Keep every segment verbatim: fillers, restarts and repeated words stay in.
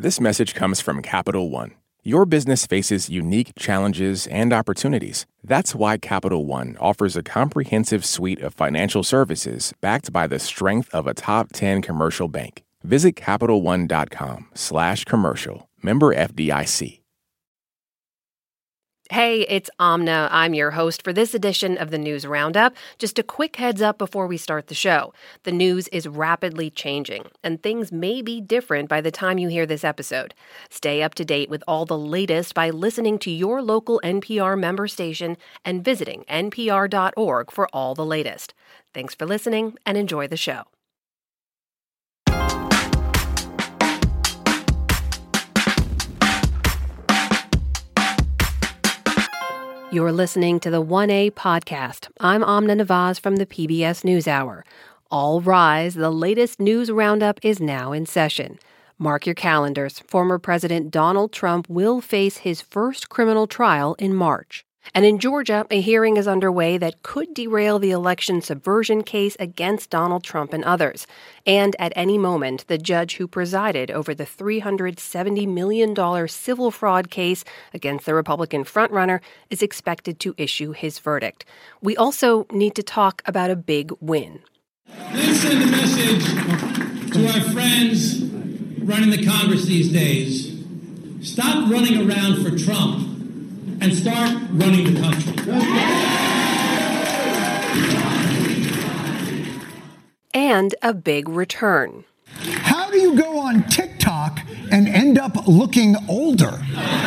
This message comes from Capital One. Your business faces unique challenges and opportunities. That's why Capital One offers a comprehensive suite of financial services backed by the strength of a top ten commercial bank. Visit CapitalOne.com slash commercial. Member F D I C. Hey, it's Amna. I'm your host for this edition of the News Roundup. Just a quick heads up before we start the show. The news is rapidly changing, and things may be different by the time you hear this episode. Stay up to date with all the latest by listening to your local N P R member station and visiting N P R dot org for all the latest. Thanks for listening and enjoy the show. You're listening to the one A podcast. I'm Amna Nawaz from the P B S NewsHour. All rise, the latest news roundup is now in session. Mark your calendars. Former President Donald Trump will face his first criminal trial in March. And in Georgia, a hearing is underway that could derail the election subversion case against Donald Trump and others. And at any moment, the judge who presided over the three hundred seventy million dollars civil fraud case against the Republican frontrunner is expected to issue his verdict. We also need to talk about a big win. Let's send a message to our friends running the Congress these days. Stop running around for Trump and start running the country. And a big return. How do you go on TikTok and end up looking older?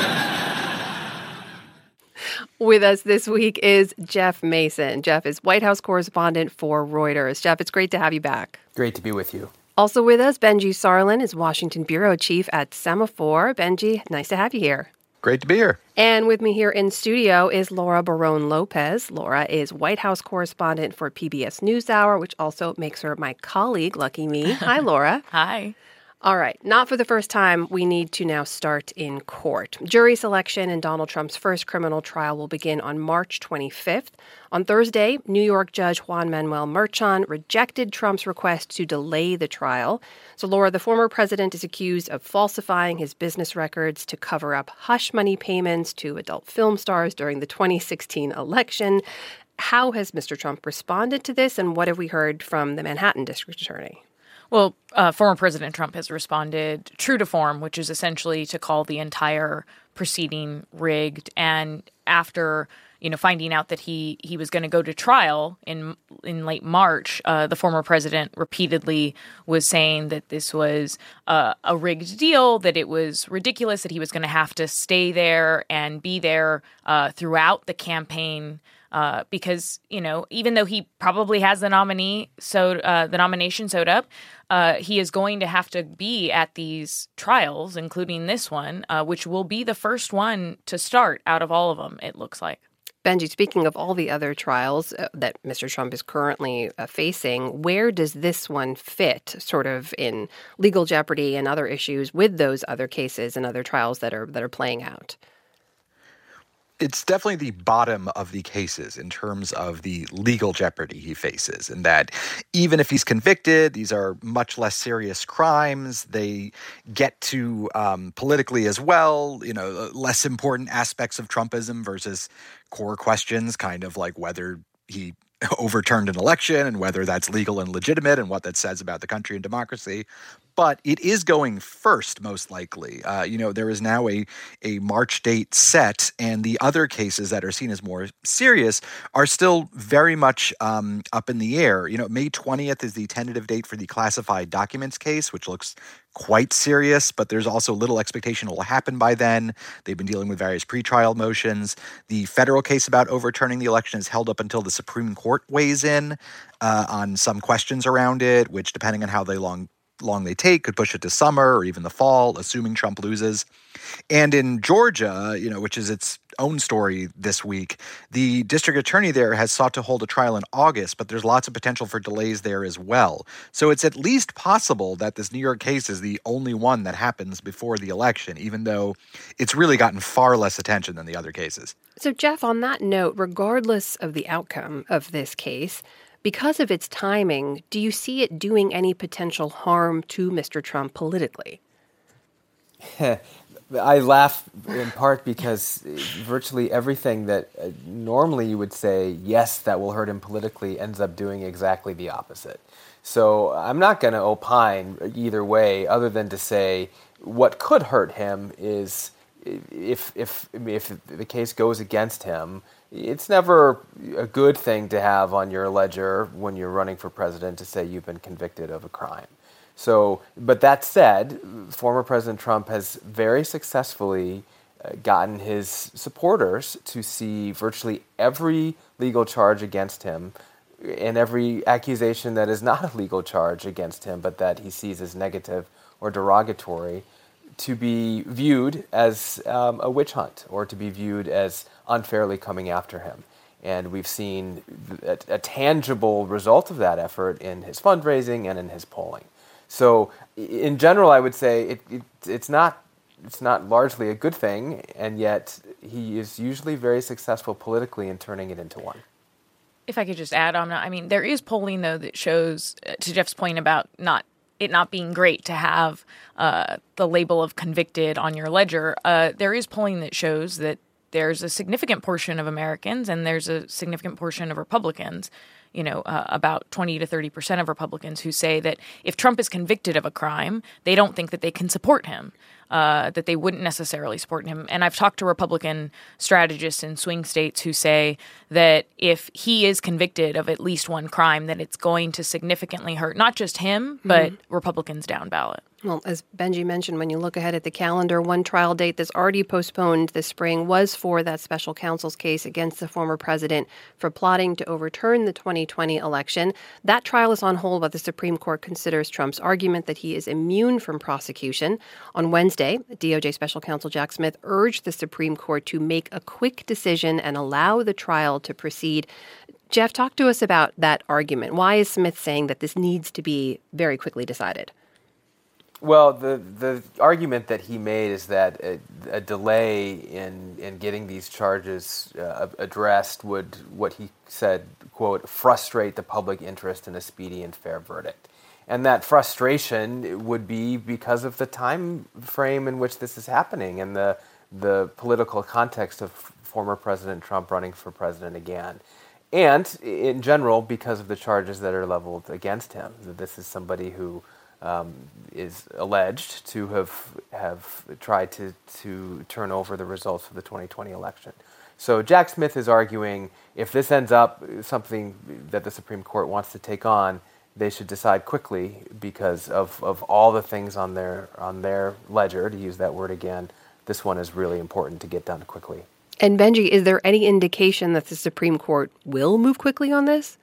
With us this week is Jeff Mason. Jeff is White House correspondent for Reuters. Jeff, it's great to have you back. Great to be with you. Also with us, Benji Sarlin is Washington bureau chief at Semafor. Benji, nice to have you here. Great to be here. And with me here in studio is Laura Barone Lopez. Laura is White House correspondent for P B S NewsHour, which also makes her my colleague, lucky me. Hi, Laura. Hi. All right. Not for the first time, we need to now start in court. Jury selection in Donald Trump's first criminal trial will begin on March twenty-fifth. On Thursday, New York Judge Juan Manuel Merchan rejected Trump's request to delay the trial. So, Laura, the former president is accused of falsifying his business records to cover up hush money payments to adult film stars during the twenty sixteen election. How has Mister Trump responded to this, and what have we heard from the Manhattan district attorney? Well, uh, former President Trump has responded true to form, which is essentially to call the entire proceeding rigged. And after, you know, finding out that he he was going to go to trial in in late March, uh, the former president repeatedly was saying that this was uh, a rigged deal, that it was ridiculous, that he was going to have to stay there and be there uh, throughout the campaign. Uh, because, you know, even though he probably has the nominee, so uh, the nomination sewed up, uh, he is going to have to be at these trials, including this one, uh, which will be the first one to start out of all of them, it looks like. Benji, speaking of all the other trials uh, that Mister Trump is currently uh, facing, where does this one fit sort of in legal jeopardy and other issues with those other cases and other trials that are that are playing out? It's definitely the bottom of the cases in terms of the legal jeopardy he faces, in that even if he's convicted, these are much less serious crimes. They get to um, politically as well, you know, less important aspects of Trumpism versus core questions, kind of like whether he overturned an election and whether that's legal and legitimate and what that says about the country and democracy. But it is going first, most likely. Uh, you know, there is now a, a March date set, and the other cases that are seen as more serious are still very much um, up in the air. You know, May twentieth is the tentative date for the classified documents case, which looks quite serious, but there's also little expectation it will happen by then. They've been dealing with various pretrial motions. The federal case about overturning the election is held up until the Supreme Court weighs in uh, on some questions around it, which, depending on how they long long they take, could push it to summer or even the fall, assuming Trump loses. And in Georgia, you know, which is its own story this week, the district attorney there has sought to hold a trial in August, but there's lots of potential for delays there as well. So it's at least possible that this New York case is the only one that happens before the election, even though it's really gotten far less attention than the other cases. So, Jeff, on that note, regardless of the outcome of this case, because of its timing, do you see it doing any potential harm to Mister Trump politically? I laugh in part because virtually everything that uh, normally you would say, yes, that will hurt him politically, ends up doing exactly the opposite. So I'm not going to opine either way, other than to say what could hurt him is if if if the case goes against him, it's never a good thing to have on your ledger when you're running for president to say you've been convicted of a crime. So, but that said, former President Trump has very successfully uh, gotten his supporters to see virtually every legal charge against him and every accusation that is not a legal charge against him, but that he sees as negative or derogatory, to be viewed as um, a witch hunt or to be viewed as unfairly coming after him. And we've seen a, a tangible result of that effort in his fundraising and in his polling. So in general, I would say it, it, it's not it's not largely a good thing, and yet he is usually very successful politically in turning it into one. If I could just add on, I mean, there is polling, though, that shows, to Jeff's point about not it not being great to have uh, the label of convicted on your ledger, uh, there is polling that shows that there's a significant portion of Americans and there's a significant portion of Republicans, you know, uh, about twenty to thirty percent of Republicans who say that if Trump is convicted of a crime, they don't think that they can support him, uh, that they wouldn't necessarily support him. And I've talked to Republican strategists in swing states who say that if he is convicted of at least one crime, that it's going to significantly hurt not just him, but mm-hmm. Republicans down ballot. Well, as Benji mentioned, when you look ahead at the calendar, one trial date that's already postponed this spring was for that special counsel's case against the former president for plotting to overturn the twenty twenty election. That trial is on hold while the Supreme Court considers Trump's argument that he is immune from prosecution. On Wednesday, D O J Special Counsel Jack Smith urged the Supreme Court to make a quick decision and allow the trial to proceed. Jeff, talk to us about that argument. Why is Smith saying that this needs to be very quickly decided? Well, the the argument that he made is that a, a delay in, in getting these charges uh, addressed would, what he said, quote, frustrate the public interest in a speedy and fair verdict. And that frustration would be because of the time frame in which this is happening and the the political context of former President Trump running for president again. And in general, because of the charges that are leveled against him. This is somebody who Um, is alleged to have have tried to, to turn over the results of the twenty twenty election. So Jack Smith is arguing if this ends up something that the Supreme Court wants to take on, they should decide quickly because of, of all the things on their on their ledger, to use that word again. This one is really important to get done quickly. And Benji, is there any indication that the Supreme Court will move quickly on this?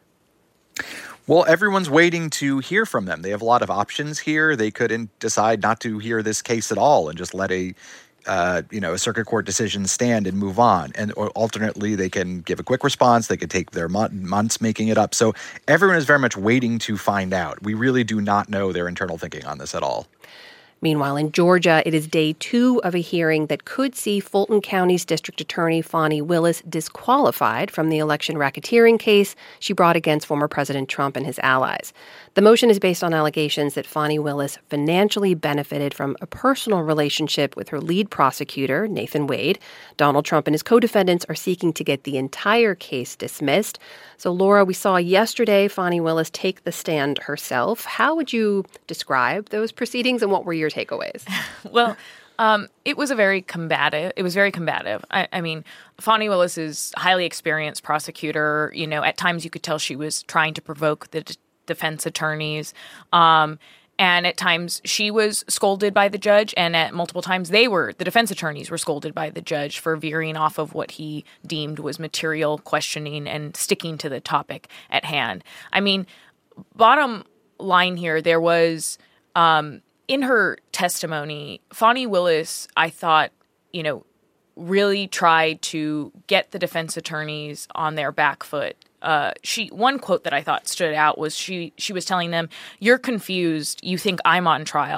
Well, everyone's waiting to hear from them. They have a lot of options here. They could in- decide not to hear this case at all and just let a, uh, you know, a circuit court decision stand and move on. And or alternately, they can give a quick response. They could take their mon- months making it up. So everyone is very much waiting to find out. We really do not know their internal thinking on this at all. Meanwhile, in Georgia, it is day two of a hearing that could see Fulton County's District Attorney Fani Willis disqualified from the election racketeering case she brought against former President Trump and his allies. The motion is based on allegations that Fani Willis financially benefited from a personal relationship with her lead prosecutor, Nathan Wade. Donald Trump and his co-defendants are seeking to get the entire case dismissed. So, Laura, we saw yesterday Fani Willis take the stand herself. How would you describe those proceedings and what were your takeaways? Well, um, it was a very combative. It was very combative. I, I mean, Fani Willis is a highly experienced prosecutor. You know, at times you could tell she was trying to provoke the d- defense attorneys. Um, and at times she was scolded by the judge, and at multiple times they were, the defense attorneys were scolded by the judge for veering off of what he deemed was material questioning and sticking to the topic at hand. I mean, bottom line here, there was, um, in her testimony, Fani Willis, I thought, you know, really tried to get the defense attorneys on their back foot. Uh, she one quote that I thought stood out was she she was telling them, "You're confused. You think I'm on trial.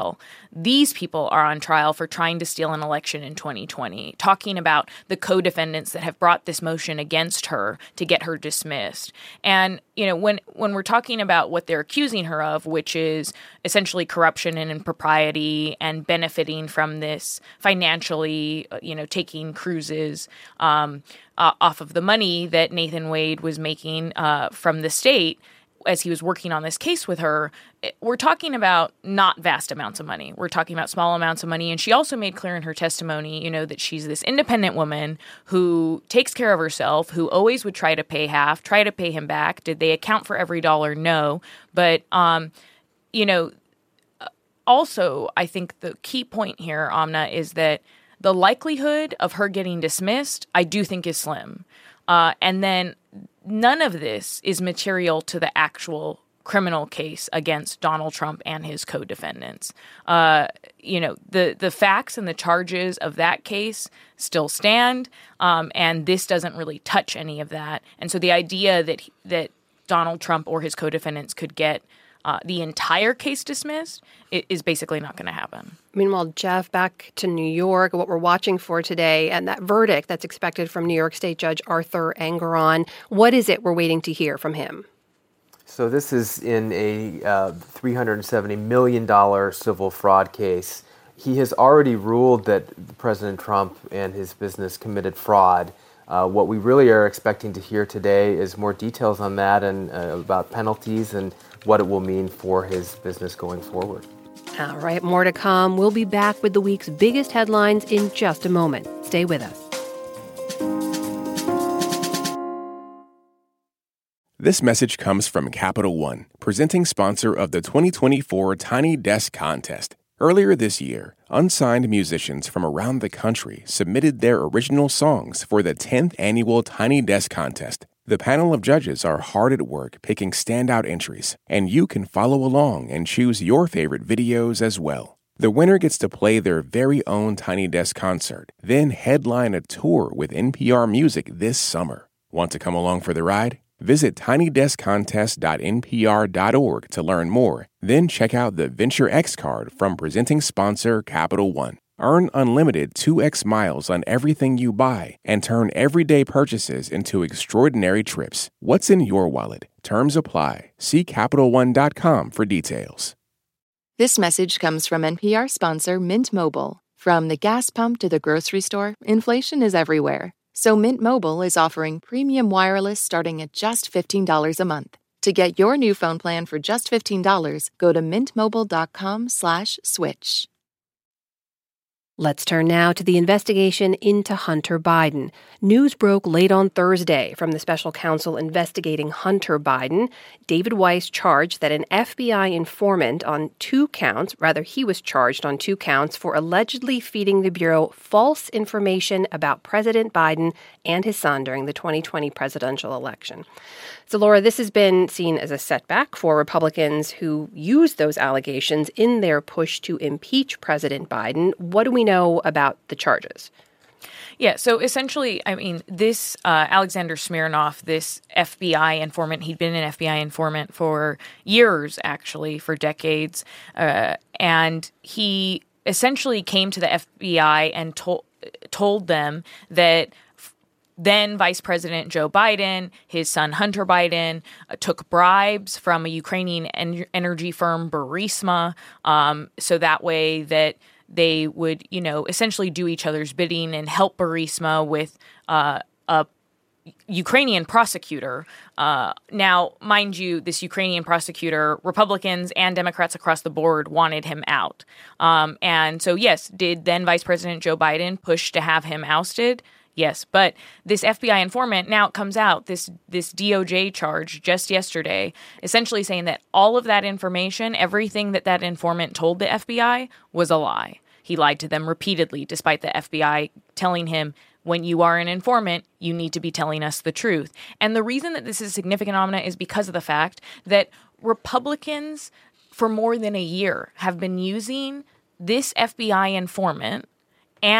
These people are on trial for trying to steal an election in twenty twenty, talking about the co-defendants that have brought this motion against her to get her dismissed. And, you know, when, when we're talking about what they're accusing her of, which is essentially corruption and impropriety and benefiting from this financially, you know, taking cruises um, uh, off of the money that Nathan Wade was making uh, from the state as he was working on this case with her, we're talking about not vast amounts of money. We're talking about small amounts of money. And she also made clear in her testimony, you know, that she's this independent woman who takes care of herself, who always would try to pay half, try to pay him back. Did they account for every dollar? No. But, um, you know, also, I think the key point here, Amna, is that the likelihood of her getting dismissed, I do think is slim. Uh, and then none of this is material to the actual criminal case against Donald Trump and his co-defendants. Uh, you know, the, the facts and the charges of that case still stand, um, and this doesn't really touch any of that. And so the idea that that Donald Trump or his co-defendants could get Uh, the entire case dismissed is basically not going to happen. Meanwhile, Jeff, back to New York, what we're watching for today, and that verdict that's expected from New York State Judge Arthur Engoron, what is it we're waiting to hear from him? So this is in a uh, three hundred seventy million dollars civil fraud case. He has already ruled that President Trump and his business committed fraud. Uh, what we really are expecting to hear today is more details on that and uh, about penalties and what it will mean for his business going forward. All right, more to come. We'll be back with the week's biggest headlines in just a moment. Stay with us. This message comes from Capital One, presenting sponsor of the twenty twenty-four Tiny Desk Contest. Earlier this year, unsigned musicians from around the country submitted their original songs for the tenth annual Tiny Desk Contest. The panel of judges are hard at work picking standout entries, and you can follow along and choose your favorite videos as well. The winner gets to play their very own Tiny Desk concert, then headline a tour with N P R Music this summer. Want to come along for the ride? Visit tiny desk contest dot n p r dot org to learn more. Then check out the Venture X card from presenting sponsor Capital One. Earn unlimited two x miles on everything you buy and turn everyday purchases into extraordinary trips. What's in your wallet? Terms apply. See Capital One dot com for details. This message comes from N P R sponsor Mint Mobile. From the gas pump to the grocery store, inflation is everywhere. So Mint Mobile is offering premium wireless starting at just fifteen dollars a month. To get your new phone plan for just fifteen dollars, go to mintmobile.com slash switch. Let's turn now to the investigation into Hunter Biden. News broke late on Thursday from the special counsel investigating Hunter Biden. David Weiss charged that an F B I informant on two counts, rather he was charged on two counts for allegedly feeding the Bureau false information about President Biden and his son during the twenty twenty presidential election. So, Laura, this has been seen as a setback for Republicans who used those allegations in their push to impeach President Biden. What do we know about the charges? Yeah, so essentially, I mean, this uh, Alexander Smirnov, this F B I informant, he'd been an F B I informant for years, actually, for decades. Uh, and he essentially came to the F B I and told told them that then Vice President Joe Biden, his son Hunter Biden, uh, took bribes from a Ukrainian en- energy firm, Burisma, um, so that way that they would, you know, essentially do each other's bidding and help Burisma with uh, a Ukrainian prosecutor. Uh, now, mind you, this Ukrainian prosecutor, Republicans and Democrats across the board wanted him out. Um, and so, yes, did then Vice President Joe Biden push to have him ousted? Yes, but this F B I informant, now it comes out, this this D O J charge just yesterday, essentially saying that all of that information, everything that that informant told the F B I was a lie. He lied to them repeatedly, despite the F B I telling him, when you are an informant, you need to be telling us the truth. And the reason that this is significant, Amna, is because of the fact that Republicans, for more than a year, have been using this F B I informant and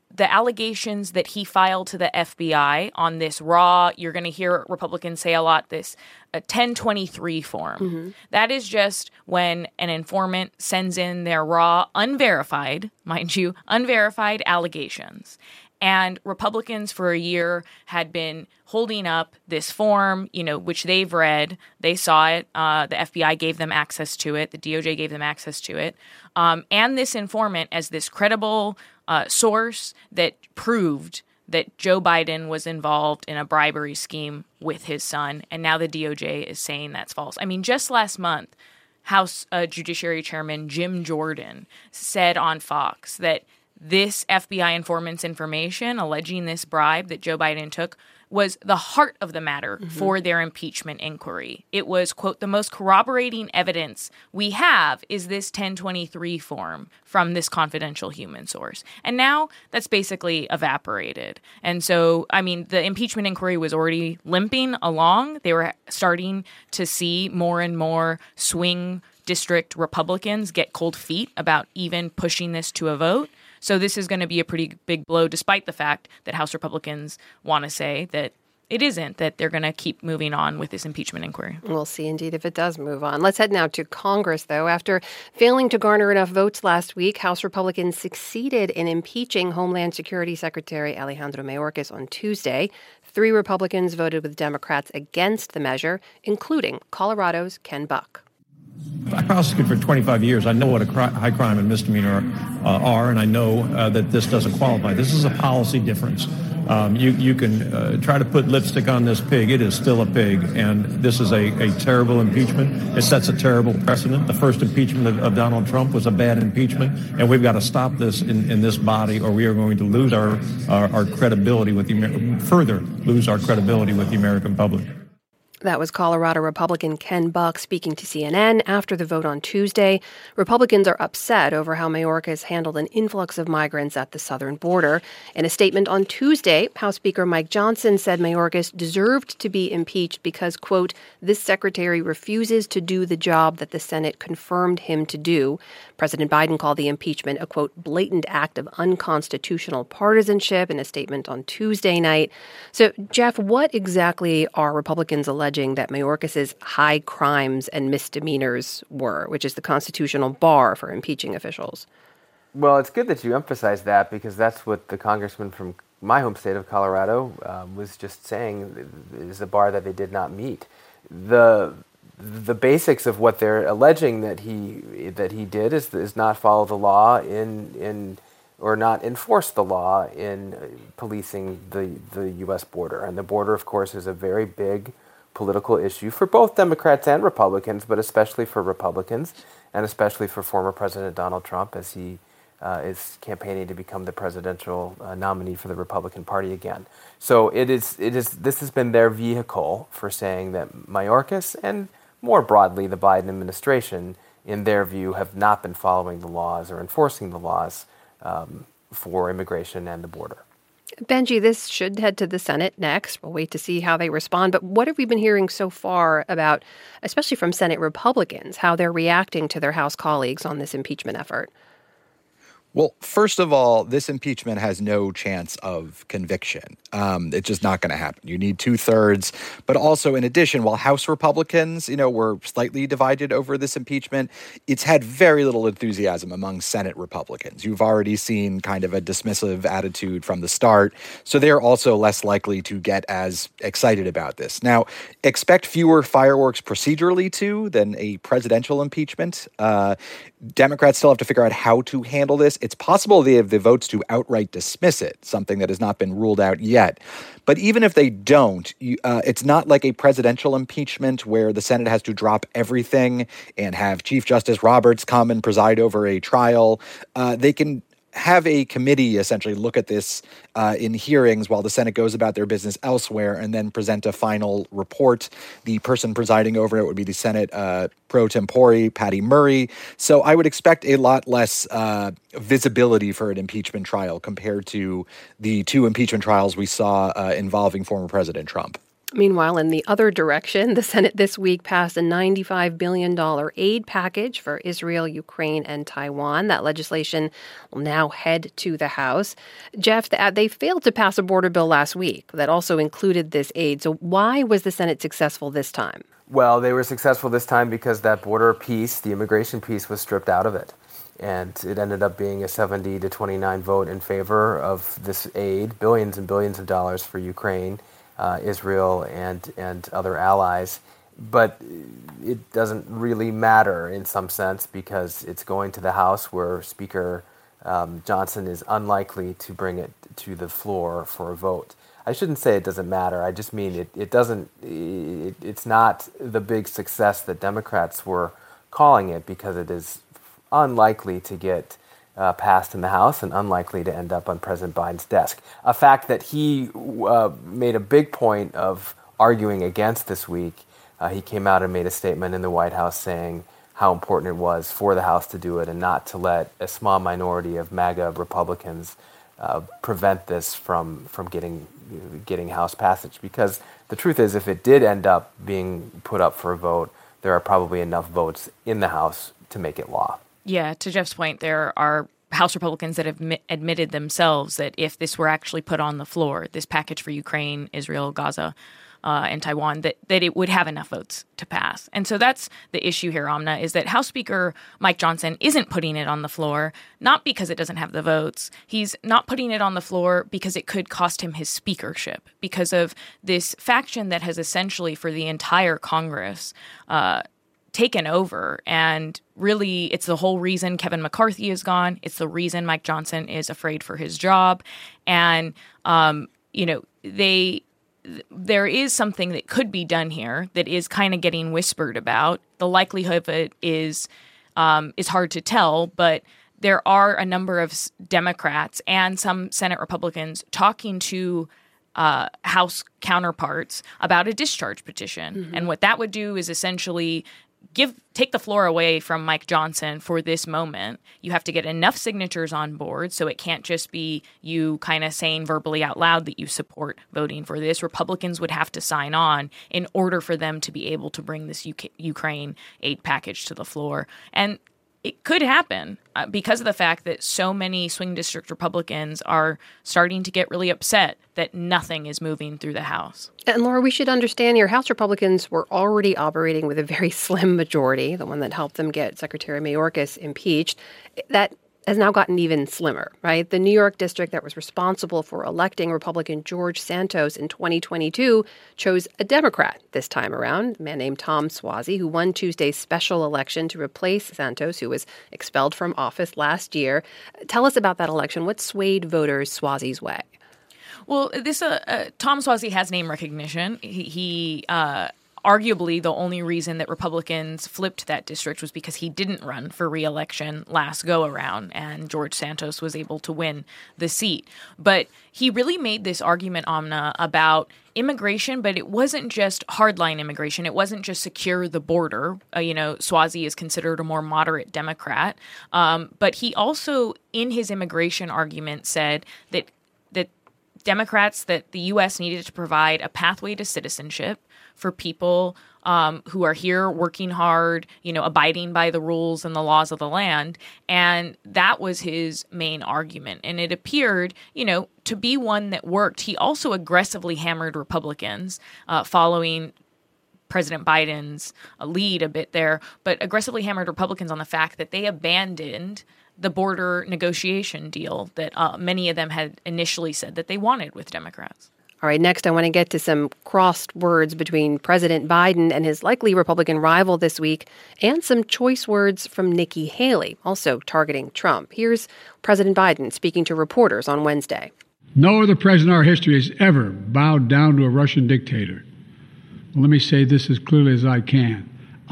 the allegations that he filed to the F B I on this raw, you're going to hear Republicans say a lot, this a ten twenty-three form. Mm-hmm. That is just when an informant sends in their raw, unverified, mind you, unverified allegations. And Republicans for a year had been holding up this form, you know, which they've read. They saw it. Uh, the F B I gave them access to it. The D O J gave them access to it. Um, and this informant as this credible uh, source that proved that Joe Biden was involved in a bribery scheme with his son. And now the D O J is saying that's false. I mean, just last month, House uh, Judiciary Chairman Jim Jordan said on Fox that this F B I informant's information alleging this bribe that Joe Biden took was the heart of the matter mm-hmm. for their impeachment inquiry. It was, quote, the most corroborating evidence we have is this ten twenty-three form from this confidential human source. And now that's basically evaporated. And so, I mean, the impeachment inquiry was already limping along. They were starting to see more and more swing district Republicans get cold feet about even pushing this to a vote. So this is going to be a pretty big blow, despite the fact that House Republicans want to say that it isn't, that they're going to keep moving on with this impeachment inquiry. We'll see, indeed, if it does move on. Let's head now to Congress, though. After failing to garner enough votes last week, House Republicans succeeded in impeaching Homeland Security Secretary Alejandro Mayorkas on Tuesday. Three Republicans voted with Democrats against the measure, including Colorado's Ken Buck. I prosecuted for twenty-five years. I know what a cri- high crime and misdemeanor uh, are, and I know uh, that this doesn't qualify. This is a policy difference. Um, you, you can uh, try to put lipstick on this pig. It is still a pig, and this is a, a terrible impeachment. It sets a terrible precedent. The first impeachment of, of Donald Trump was a bad impeachment, and we've got to stop this in, in this body, or we are going to lose our, our, our credibility with the Amer- further lose our credibility with the American public. That was Colorado Republican Ken Buck speaking to C N N after the vote on Tuesday. Republicans are upset over how Mayorkas handled an influx of migrants at the southern border. In a statement on Tuesday, House Speaker Mike Johnson said Mayorkas deserved to be impeached because, quote, this secretary refuses to do the job that the Senate confirmed him to do. President Biden called the impeachment a, quote, blatant act of unconstitutional partisanship in a statement on Tuesday night. So, Jeff, what exactly are Republicans alleging that Mayorkas's high crimes and misdemeanors were, which is the constitutional bar for impeaching officials? Well, it's good that you emphasize that, because that's what the congressman from my home state of Colorado um, was just saying is a bar that they did not meet. The the basics of what they're alleging that he that he did is is not follow the law in in or not enforce the law in policing the the U S border. And the border, of course, is a very big political issue for both Democrats and Republicans, but especially for Republicans, and especially for former President Donald Trump as he uh, is campaigning to become the presidential uh, nominee for the Republican Party again. So it is. It is. This has been their vehicle for saying that Mayorkas and more broadly the Biden administration, in their view, have not been following the laws or enforcing the laws um, for immigration and the border. Benji, this should head to the Senate next. We'll wait to see how they respond. But what have we been hearing so far about, especially from Senate Republicans, how they're reacting to their House colleagues on this impeachment effort? Well, first of all, this impeachment has no chance of conviction. Um, it's just not going to happen. You need two thirds. But also, in addition, while House Republicans, you know, were slightly divided over this impeachment, it's had very little enthusiasm among Senate Republicans. You've already seen kind of a dismissive attitude from the start. So they're also less likely to get as excited about this. Now, expect fewer fireworks procedurally, too, than a presidential impeachment. Uh, Democrats still have to figure out how to handle this. It's possible they have the votes to outright dismiss it, something that has not been ruled out yet. But even if they don't, you, uh, it's not like a presidential impeachment where the Senate has to drop everything and have Chief Justice Roberts come and preside over a trial. Uh, they can have a committee essentially look at this uh, in hearings while the Senate goes about their business elsewhere and then present a final report. The person presiding over it would be the Senate uh, pro tempore, Patty Murray. So I would expect a lot less uh, visibility for an impeachment trial compared to the two impeachment trials we saw uh, involving former President Trump. Meanwhile, in the other direction, the Senate this week passed a ninety-five billion dollars aid package for Israel, Ukraine, and Taiwan. That legislation will now head to the House. Jeff, they failed to pass a border bill last week that also included this aid. So why was the Senate successful this time? Well, they were successful this time because that border piece, the immigration piece, was stripped out of it. And it ended up being a seventy to twenty-nine vote in favor of this aid, billions and billions of dollars for Ukraine, Uh, Israel and and other allies, but it doesn't really matter in some sense because it's going to the House where Speaker um, Johnson is unlikely to bring it to the floor for a vote. I shouldn't say it doesn't matter. I just mean it, it doesn't. It, it's not the big success that Democrats were calling it because it is unlikely to get Uh, passed in the House and unlikely to end up on President Biden's desk. A fact that he uh, made a big point of arguing against this week. Uh, he came out and made a statement in the White House saying how important it was for the House to do it and not to let a small minority of MAGA Republicans uh, prevent this from from getting you know, getting House passage. Because the truth is, if it did end up being put up for a vote, there are probably enough votes in the House to make it law. Yeah, to Jeff's point, there are House Republicans that have mi- admitted themselves that if this were actually put on the floor, this package for Ukraine, Israel, Gaza, uh, and Taiwan, that, that it would have enough votes to pass. And so that's the issue here, Amna, is that House Speaker Mike Johnson isn't putting it on the floor, not because it doesn't have the votes. He's not putting it on the floor because it could cost him his speakership, because of this faction that has essentially, for the entire Congress, uh, taken over. And really, it's the whole reason Kevin McCarthy is gone. It's the reason Mike Johnson is afraid for his job. And, um, you know, they there is something that could be done here that is kind of getting whispered about. The likelihood of it is um, is hard to tell, but there are a number of Democrats and some Senate Republicans talking to Uh, House counterparts about a discharge petition. Mm-hmm. And what that would do is essentially give take the floor away from Mike Johnson for this moment. You have to get enough signatures on board, so it can't just be you kind of saying verbally out loud that you support voting for this. Republicans would have to sign on in order for them to be able to bring this U K, Ukraine aid package to the floor. And it could happen uh, because of the fact that so many swing district Republicans are starting to get really upset that nothing is moving through the House. And Laura, we should understand your House Republicans were already operating with a very slim majority, the one that helped them get Secretary Mayorkas impeached. That has now gotten even slimmer, right? The New York district that was responsible for electing Republican George Santos in twenty twenty-two chose a Democrat this time around, a man named Tom Suozzi, who won Tuesday's special election to replace Santos, who was expelled from office last year. Tell us about that election. What swayed voters Suozzi's way? Well, this uh, uh, Tom Suozzi has name recognition. He, he uh, arguably the only reason that Republicans flipped that district was because he didn't run for re-election last go-around, and George Santos was able to win the seat. But he really made this argument, Amna, about immigration, but it wasn't just hardline immigration. It wasn't just secure the border. Uh, you know, Suozzi is considered a more moderate Democrat. Um, but he also, in his immigration argument, said that that Democrats, that the U S needed to provide a pathway to citizenship for people um, who are here working hard, you know, abiding by the rules and the laws of the land. And that was his main argument. And it appeared, you know, to be one that worked. He also aggressively hammered Republicans uh, following President Biden's lead a bit there, but aggressively hammered Republicans on the fact that they abandoned the border negotiation deal that uh, many of them had initially said that they wanted with Democrats. All right, next I want to get to some crossed words between President Biden and his likely Republican rival this week, and some choice words from Nikki Haley, also targeting Trump. Here's President Biden speaking to reporters on Wednesday. No other president in our history has ever bowed down to a Russian dictator. Well, let me say this as clearly as I can.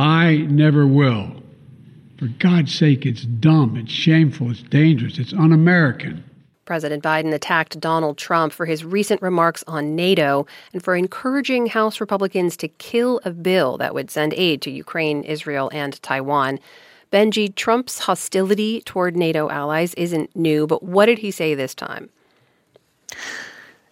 I never will. For God's sake, it's dumb, it's shameful, it's dangerous, it's un-American. President Biden attacked Donald Trump for his recent remarks on NATO and for encouraging House Republicans to kill a bill that would send aid to Ukraine, Israel, and Taiwan. Benji, Trump's hostility toward NATO allies isn't new, but what did he say this time?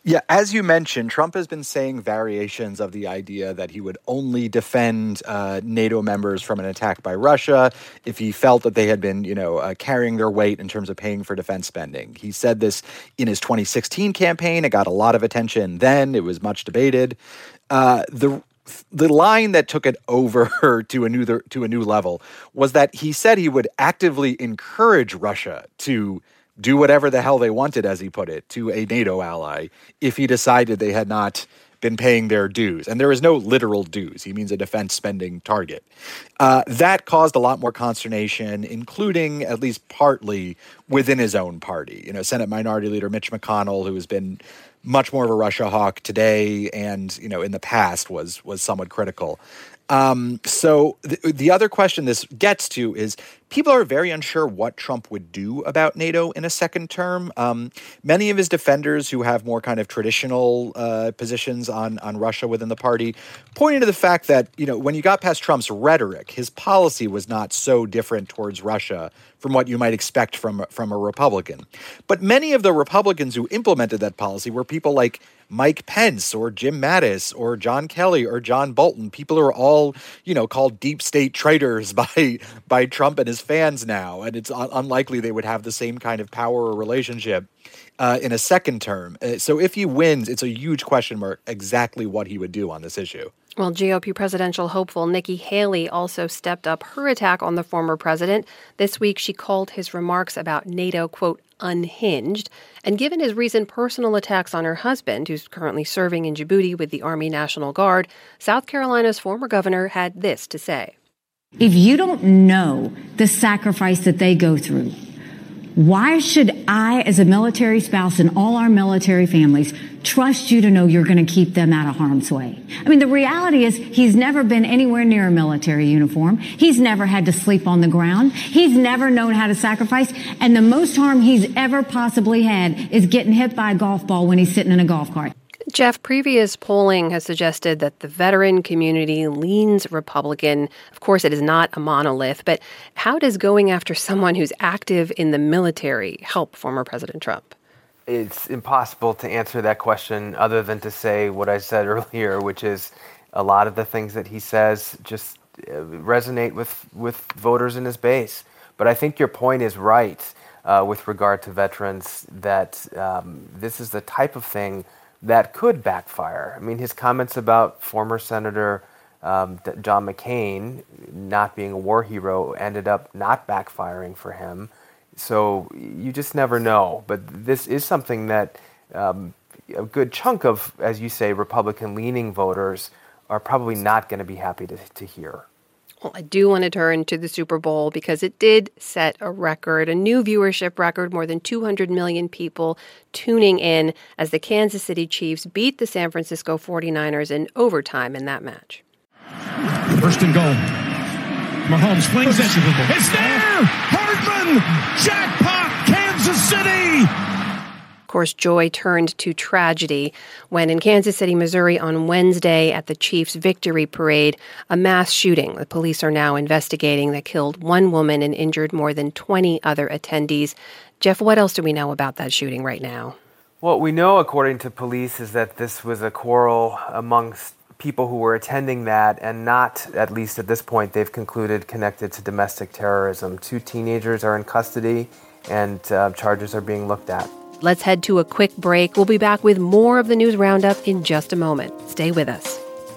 Yeah, as you mentioned, Trump has been saying variations of the idea that he would only defend uh, NATO members from an attack by Russia if he felt that they had been, you know, uh, carrying their weight in terms of paying for defense spending. He said this in his twenty sixteen campaign. It got a lot of attention then. It was much debated. Uh, the The line that took it over to a new to a new level was that he said he would actively encourage Russia to do whatever the hell they wanted, as he put it, to a NATO ally if he decided they had not been paying their dues. And there is no literal dues. He means a defense spending target. Uh, that caused a lot more consternation, including at least partly within his own party. You know, Senate Minority Leader Mitch McConnell, who has been much more of a Russia hawk today and, you know, in the past was was somewhat critical. Um, so the, the other question this gets to is people are very unsure what Trump would do about NATO in a second term. Um, many of his defenders who have more kind of traditional uh, positions on, on Russia within the party pointing to the fact that, you know, when you got past Trump's rhetoric, his policy was not so different towards Russia from what you might expect from, from a Republican. But many of the Republicans who implemented that policy were people like Mike Pence or Jim Mattis or John Kelly or John Bolton, people who are all, you know, called deep state traitors by by Trump and his fans now. And it's un- unlikely they would have the same kind of power or relationship uh, in a second term. Uh, so if he wins, it's a huge question mark exactly what he would do on this issue. Well, G O P presidential hopeful Nikki Haley also stepped up her attack on the former president. This week, she called his remarks about NATO, quote, unhinged. And given his recent personal attacks on her husband, who's currently serving in Djibouti with the Army National Guard, South Carolina's former governor had this to say. If you don't know the sacrifice that they go through, why should I, as a military spouse and all our military families, trust you to know you're going to keep them out of harm's way? I mean, the reality is he's never been anywhere near a military uniform. He's never had to sleep on the ground. He's never known how to sacrifice. And the most harm he's ever possibly had is getting hit by a golf ball when he's sitting in a golf cart. Jeff, previous polling has suggested that the veteran community leans Republican. Of course, it is not a monolith, but how does going after someone who's active in the military help former President Trump? It's impossible to answer that question other than to say what I said earlier, which is a lot of the things that he says just resonate with, with voters in his base. But I think your point is right uh, with regard to veterans, that um, this is the type of thing that could backfire. I mean, his comments about former Senator um, John McCain not being a war hero ended up not backfiring for him. So you just never know. But this is something that um, a good chunk of, as you say, Republican-leaning voters are probably not going to be happy to, to hear. Well, I do want to turn to the Super Bowl because it did set a record, a new viewership record, more than two hundred million people tuning in as the Kansas City Chiefs beat the San Francisco forty-niners in overtime in that match. First and goal. Mahomes flings it. It's there! Hardman! Jackpot! Kansas City! Of course, joy turned to tragedy when in Kansas City, Missouri on Wednesday at the Chiefs' victory parade, a mass shooting the police are now investigating that killed one woman and injured more than twenty other attendees. Jeff, what else do we know about that shooting right now? What we know, according to police, is that this was a quarrel amongst people who were attending that and not, at least at this point, they've concluded connected to domestic terrorism. Two teenagers are in custody and uh, charges are being looked at. Let's head to a quick break. We'll be back with more of the News Roundup in just a moment. Stay with us.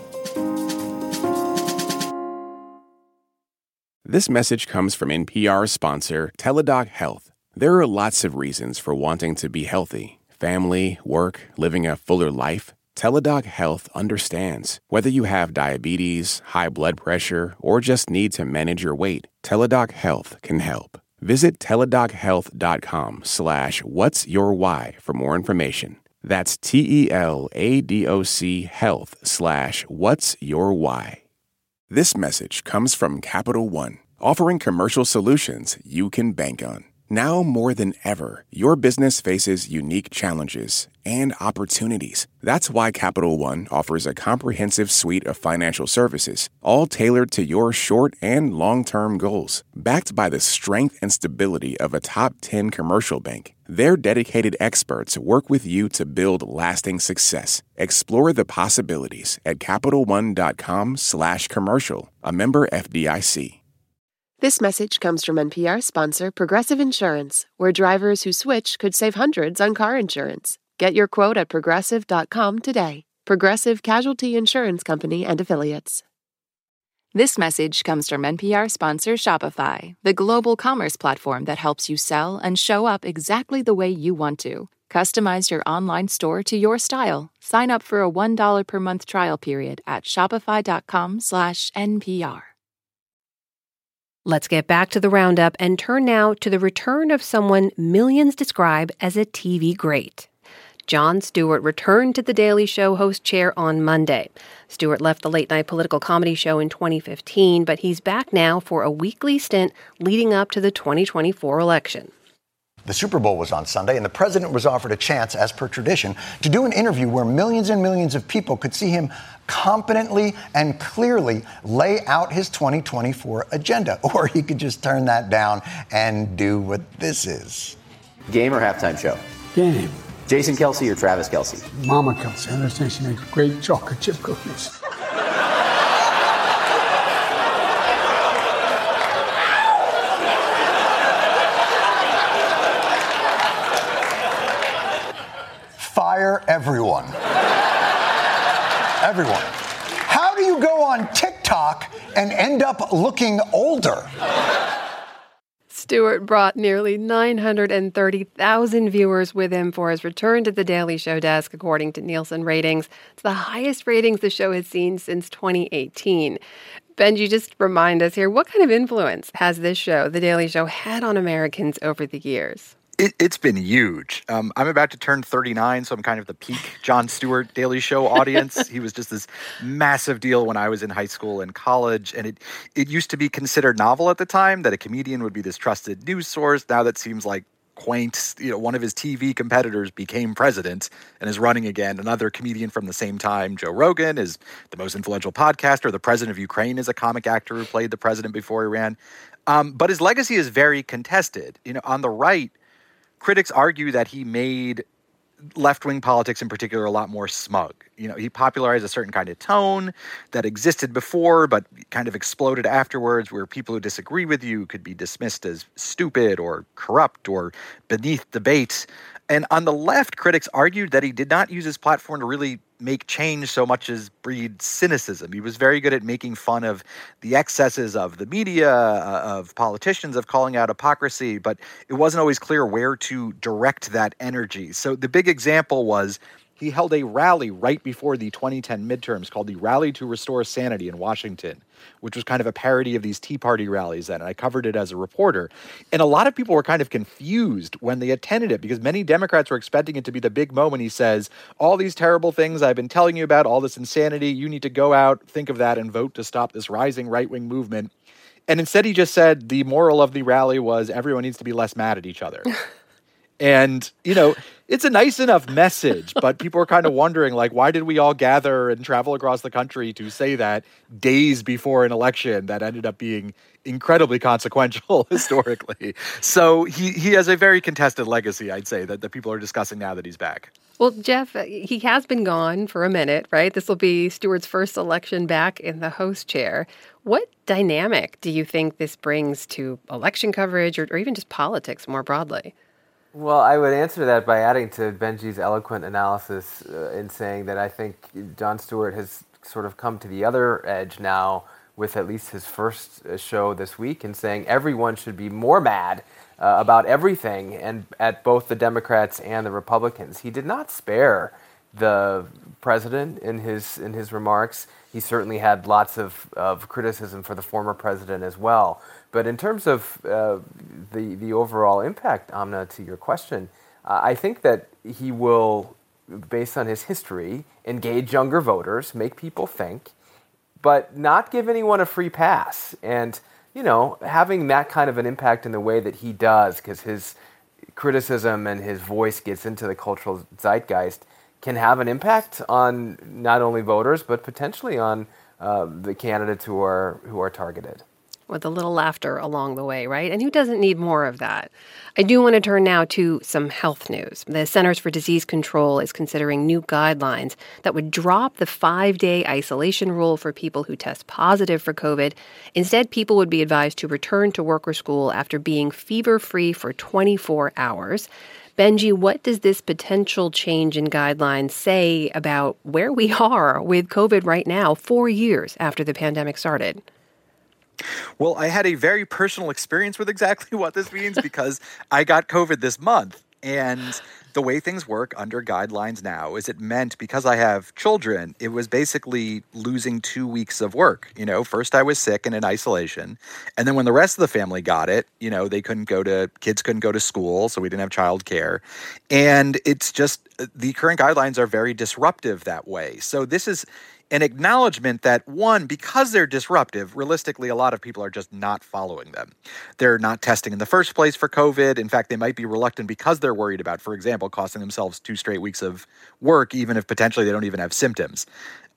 This message comes from N P R sponsor Teladoc Health. There are lots of reasons for wanting to be healthy. Family, work, living a fuller life. Teladoc Health understands. Whether you have diabetes, high blood pressure, or just need to manage your weight, Teladoc Health can help. Visit teladochealth.com slash what's your why for more information. That's T-E-L-A-D-O-C health slash what's your why. This message comes from Capital One, offering commercial solutions you can bank on. Now more than ever, your business faces unique challenges and opportunities. That's why Capital One offers a comprehensive suite of financial services, all tailored to your short and long-term goals. Backed by the strength and stability of a top ten commercial bank, Their dedicated experts work with you to build lasting success. Explore the possibilities at CapitalOne.com slash commercial, a member F D I C. This message comes from N P R sponsor Progressive Insurance, where drivers who switch could save hundreds on car insurance. Get your quote at progressive dot com today. Progressive Casualty Insurance Company and Affiliates. This message comes from N P R sponsor Shopify, the global commerce platform that helps you sell and show up exactly the way you want to. Customize your online store to your style. Sign up for a one dollar per month trial period at shopify.com slash NPR. Let's get back to the roundup and turn now to the return of someone millions describe as a T V great. Jon Stewart returned to The Daily Show host chair on Monday. Stewart left the late-night political comedy show in twenty fifteen, but he's back now for a weekly stint leading up to the twenty twenty-four election. The Super Bowl was on Sunday, and the president was offered a chance, as per tradition, to do an interview where millions and millions of people could see him competently and clearly lay out his twenty twenty-four agenda. Or he could just turn that down and do what this is. Game or halftime show? Game. Jason Kelce or Travis Kelce? Mama Kelce. I understand she makes great chocolate chip cookies. Fire everyone. Everyone. How do you go on TikTok and end up looking older? Stewart brought nearly nine hundred thirty thousand viewers with him for his return to The Daily Show desk, according to Nielsen ratings. It's the highest ratings the show has seen since twenty eighteen. Benji, just remind us here, what kind of influence has this show, The Daily Show, had on Americans over the years? It, it's been huge. Um, I'm about to turn thirty-nine, so I'm kind of the peak Jon Stewart Daily Show audience. He was just this massive deal when I was in high school and college, and it it used to be considered novel at the time that a comedian would be this trusted news source. Now that seems like quaint. You know, one of his T V competitors became president and is running again. Another comedian from the same time, Joe Rogan, is the most influential podcaster. The president of Ukraine is a comic actor who played the president before he ran. Um, but his legacy is very contested. You know, on the right, critics argue that he made left-wing politics in particular a lot more smug. You know, he popularized a certain kind of tone that existed before but kind of exploded afterwards, where people who disagree with you could be dismissed as stupid or corrupt or beneath debate. And on the left, critics argued that he did not use his platform to really make change so much as breed cynicism. He was very good at making fun of the excesses of the media, uh, of politicians, of calling out hypocrisy, but it wasn't always clear where to direct that energy. So the big example was he held a rally right before the twenty ten midterms called the Rally to Restore Sanity in Washington, which was kind of a parody of these Tea Party rallies then. And I covered it as a reporter. And a lot of people were kind of confused when they attended it because many Democrats were expecting it to be the big moment. He says, all these terrible things I've been telling you about, all this insanity, you need to go out, think of that, and vote to stop this rising right-wing movement. And instead he just said the moral of the rally was everyone needs to be less mad at each other. And, you know, it's a nice enough message, but people are kind of wondering, like, why did we all gather and travel across the country to say that days before an election that ended up being incredibly consequential historically? So he, he has a very contested legacy, I'd say, that the people are discussing now that he's back. Well, Jeff, he has been gone for a minute, right? This will be Stewart's first election back in the host chair. What dynamic do you think this brings to election coverage or, or even just politics more broadly? Well, I would answer that by adding to Benji's eloquent analysis uh, in saying that I think Jon Stewart has sort of come to the other edge now with at least his first uh, show this week and saying everyone should be more mad uh, about everything and at both the Democrats and the Republicans. He did not spare the president in his in his remarks. He certainly had lots of, of criticism for the former president as well. But in terms of uh, the the overall impact, Amna, to your question, uh, I think that he will, based on his history, engage younger voters, make people think, but not give anyone a free pass. And, you know, having that kind of an impact in the way that he does, because his criticism and his voice gets into the cultural zeitgeist, can have an impact on not only voters, but potentially on uh, the candidates who are who are targeted. With a little laughter along the way, right? And who doesn't need more of that? I do want to turn now to some health news. The Centers for Disease Control is considering new guidelines that would drop the five-day isolation rule for people who test positive for COVID. Instead, people would be advised to return to work or school after being fever-free for twenty-four hours. Benji, what does this potential change in guidelines say about where we are with COVID right now, four years after the pandemic started? Well, I had a very personal experience with exactly what this means because I got COVID this month. And the way things work under guidelines now is it meant because I have children, it was basically losing two weeks of work. You know, first I was sick and in isolation. And then when the rest of the family got it, you know, they couldn't go to, kids couldn't go to school, so we didn't have childcare. And it's just, the current guidelines are very disruptive that way. So this is an acknowledgement that, one, because they're disruptive, realistically, a lot of people are just not following them. They're not testing in the first place for COVID. In fact, they might be reluctant because they're worried about, for example, costing themselves two straight weeks of work, even if potentially they don't even have symptoms.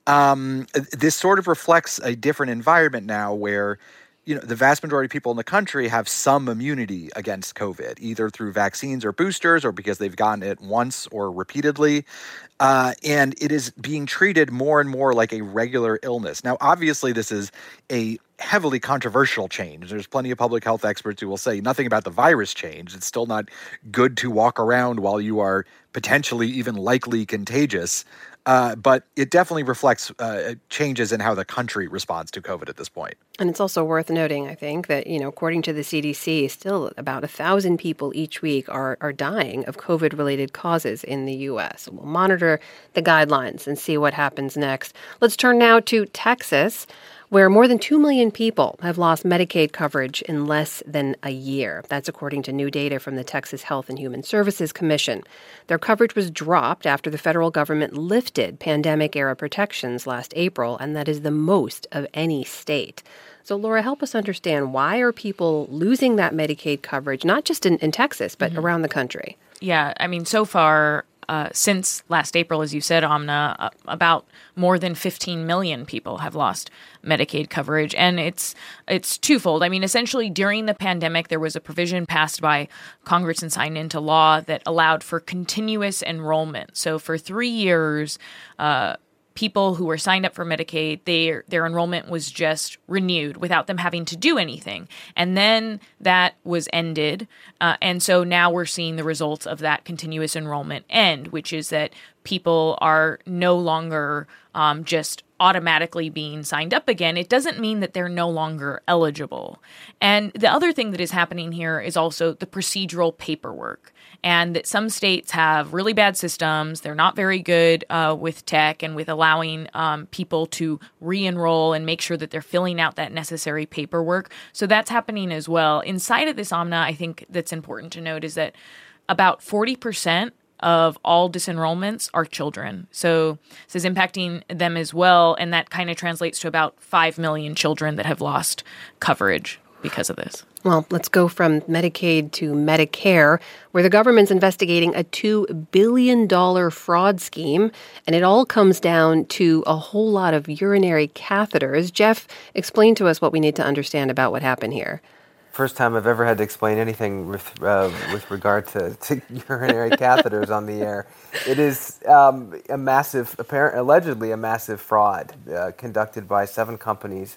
Um, this sort of reflects a different environment now where, you know, the vast majority of people in the country have some immunity against COVID, either through vaccines or boosters or because they've gotten it once or repeatedly. Uh, and it is being treated more and more like a regular illness. Now, obviously, this is a heavily controversial change. There's plenty of public health experts who will say nothing about the virus changed. It's still not good to walk around while you are potentially even likely contagious. Uh, but it definitely reflects uh, changes in how the country responds to COVID at this point. And it's also worth noting, I think, that, you know, according to the C D C, still about a thousand people each week are, are dying of COVID-related causes in the U S. So we'll monitor the guidelines and see what happens next. Let's turn now to Texas, where more than two million people have lost Medicaid coverage in less than a year. That's according to new data from the Texas Health and Human Services Commission. Their coverage was dropped after the federal government lifted pandemic-era protections last April, and that is the most of any state. So, Laura, help us understand, why are people losing that Medicaid coverage, not just in, in Texas, but mm-hmm. around the country? Yeah, I mean, so far, Uh, since last April, as you said, Amna, uh, about more than fifteen million people have lost Medicaid coverage. And it's it's twofold. I mean, essentially, during the pandemic, there was a provision passed by Congress and signed into law that allowed for continuous enrollment. So for three years, uh, people who were signed up for Medicaid, their their enrollment was just renewed without them having to do anything. And then that was ended. Uh, and so now we're seeing the results of that continuous enrollment end, which is that people are no longer um, just automatically being signed up again. It doesn't mean that they're no longer eligible. And the other thing that is happening here is also the procedural paperwork. And that some states have really bad systems. They're not very good uh, with tech and with allowing um, people to re-enroll and make sure that they're filling out that necessary paperwork. So that's happening as well. Inside of this, Amna, I think that's important to note is that about forty percent of all disenrollments are children. So this is impacting them as well. And that kind of translates to about five million children that have lost coverage because of this. Well, let's go from Medicaid to Medicare, where the government's investigating a two billion dollars fraud scheme, and it all comes down to a whole lot of urinary catheters. Jeff, explain to us what we need to understand about what happened here. First time I've ever had to explain anything with uh, with regard to, to urinary catheters on the air. It is um, a massive, apparent, allegedly a massive fraud uh, conducted by seven companies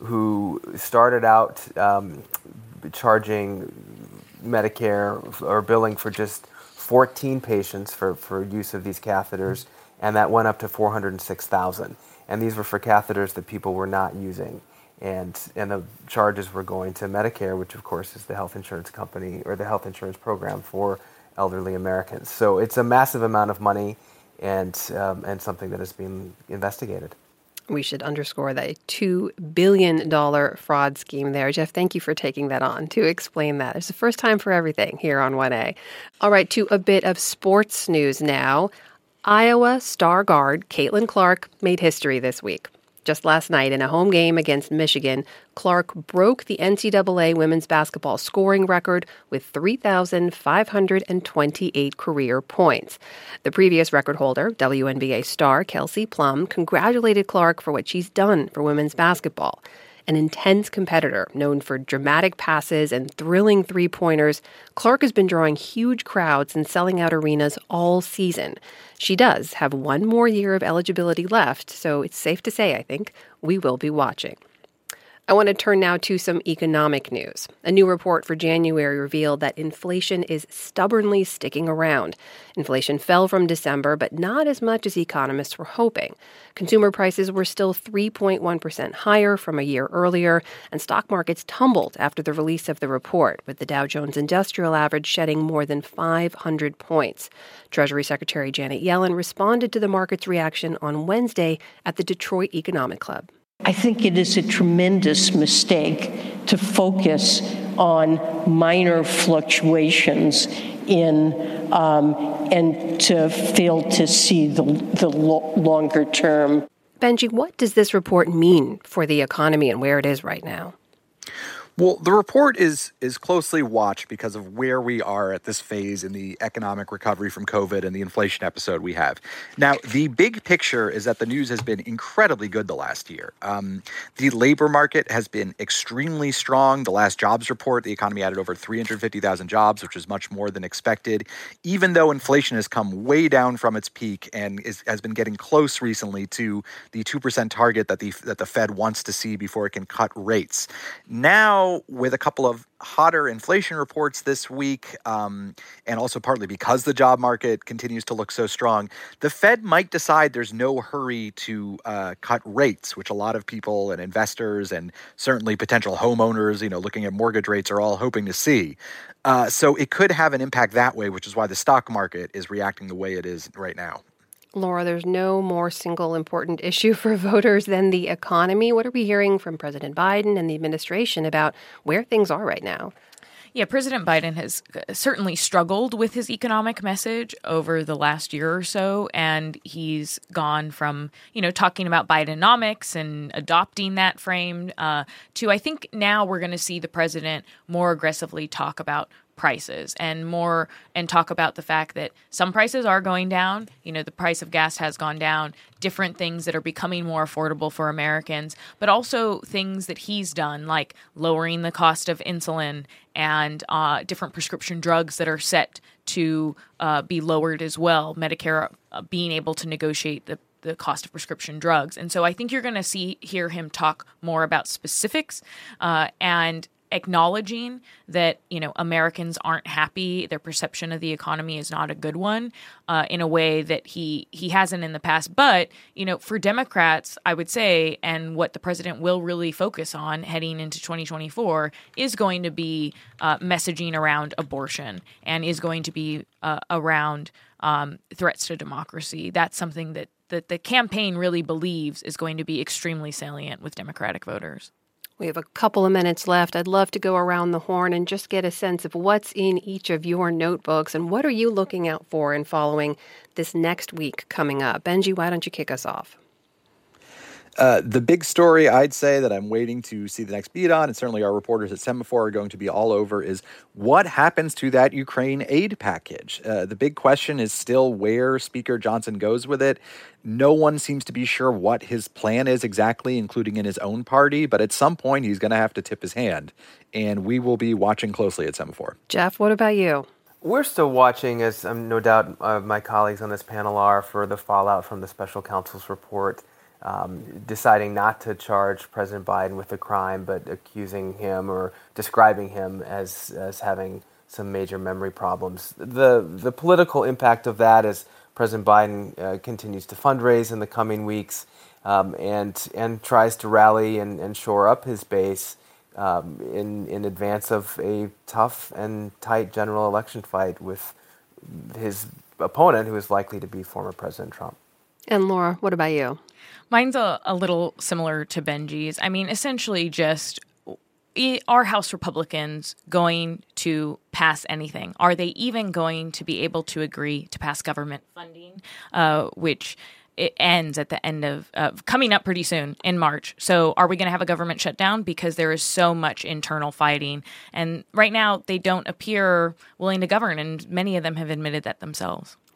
who started out um, charging Medicare or billing for just fourteen patients for, for use of these catheters, and that went up to four hundred six thousand. And these were for catheters that people were not using. And and the charges were going to Medicare, which of course is the health insurance company or the health insurance program for elderly Americans. So it's a massive amount of money and um, and something that is being investigated. We should underscore that two billion dollars fraud scheme there. Jeff, thank you for taking that on to explain that. It's the first time for everything here on one A. All right, to a bit of sports news now. Iowa star guard Caitlin Clark made history this week. Just last night, in a home game against Michigan, Clark broke the N C double A women's basketball scoring record with three thousand five hundred twenty-eight career points. The previous record holder, W N B A star Kelsey Plum, congratulated Clark for what she's done for women's basketball. An intense competitor known for dramatic passes and thrilling three-pointers, Clark has been drawing huge crowds and selling out arenas all season. She does have one more year of eligibility left, so it's safe to say, I think, we will be watching. I want to turn now to some economic news. A new report for January revealed that inflation is stubbornly sticking around. Inflation fell from December, but not as much as economists were hoping. Consumer prices were still three point one percent higher from a year earlier, and stock markets tumbled after the release of the report, with the Dow Jones Industrial Average shedding more than five hundred points. Treasury Secretary Janet Yellen responded to the market's reaction on Wednesday at the Detroit Economic Club. I think it is a tremendous mistake to focus on minor fluctuations in um, and to fail to see the, the lo- longer term. Benji, what does this report mean for the economy and where it is right now? Well, the report is is closely watched because of where we are at this phase in the economic recovery from COVID and the inflation episode we have. Now, the big picture is that the news has been incredibly good the last year. Um, the labor market has been extremely strong. The last jobs report, the economy added over three hundred fifty thousand jobs, which is much more than expected, even though inflation has come way down from its peak and is, has been getting close recently to the two percent target that the that the Fed wants to see before it can cut rates. Now, with a couple of hotter inflation reports this week, um, and also partly because the job market continues to look so strong, the Fed might decide there's no hurry to uh, cut rates, which a lot of people and investors and certainly potential homeowners, you know, looking at mortgage rates are all hoping to see. Uh, so it could have an impact that way, which is why the stock market is reacting the way it is right now. Laura, there's no more single important issue for voters than the economy. What are we hearing from President Biden and the administration about where things are right now? Yeah, President Biden has certainly struggled with his economic message over the last year or so, and he's gone from, you know, talking about Bidenomics and adopting that frame uh, to, I think now we're going to see the president more aggressively talk about prices and more and talk about the fact that some prices are going down. You know, the price of gas has gone down, different things that are becoming more affordable for Americans, but also things that he's done, like lowering the cost of insulin and uh, different prescription drugs that are set to uh, be lowered as well. Medicare uh, being able to negotiate the the cost of prescription drugs. And so I think you're going to see hear him talk more about specifics uh, and acknowledging that, you know, Americans aren't happy. Their perception of the economy is not a good one uh, in a way that he he hasn't in the past. But, you know, for Democrats, I would say, and what the president will really focus on heading into twenty twenty-four is going to be uh, messaging around abortion and is going to be uh, around um, threats to democracy. That's something that, that the campaign really believes is going to be extremely salient with Democratic voters. We have a couple of minutes left. I'd love to go around the horn and just get a sense of what's in each of your notebooks and what are you looking out for and following this next week coming up. Benji, why don't you kick us off? Uh, the big story I'd say that I'm waiting to see the next beat on, and certainly our reporters at Semaphore are going to be all over, is what happens to that Ukraine aid package? Uh, the big question is still where Speaker Johnson goes with it. No one seems to be sure what his plan is exactly, including in his own party, but at some point he's going to have to tip his hand, and we will be watching closely at Semaphore. Jeff, what about you? We're still watching, as um, no doubt uh, my colleagues on this panel are, for the fallout from the special counsel's report. Um, deciding not to charge President Biden with a crime, but accusing him or describing him as as having some major memory problems. The the political impact of that is President Biden uh, continues to fundraise in the coming weeks um, and and tries to rally and, and shore up his base um, in in advance of a tough and tight general election fight with his opponent, who is likely to be former President Trump. And Laura, what about you? Mine's a, a little similar to Benji's. I mean, essentially just, are House Republicans going to pass anything? Are they even going to be able to agree to pass government funding, uh, which it ends at the end of, uh, coming up pretty soon in March. So are we going to have a government shutdown? Because there is so much internal fighting. And right now, they don't appear willing to govern, and many of them have admitted that themselves.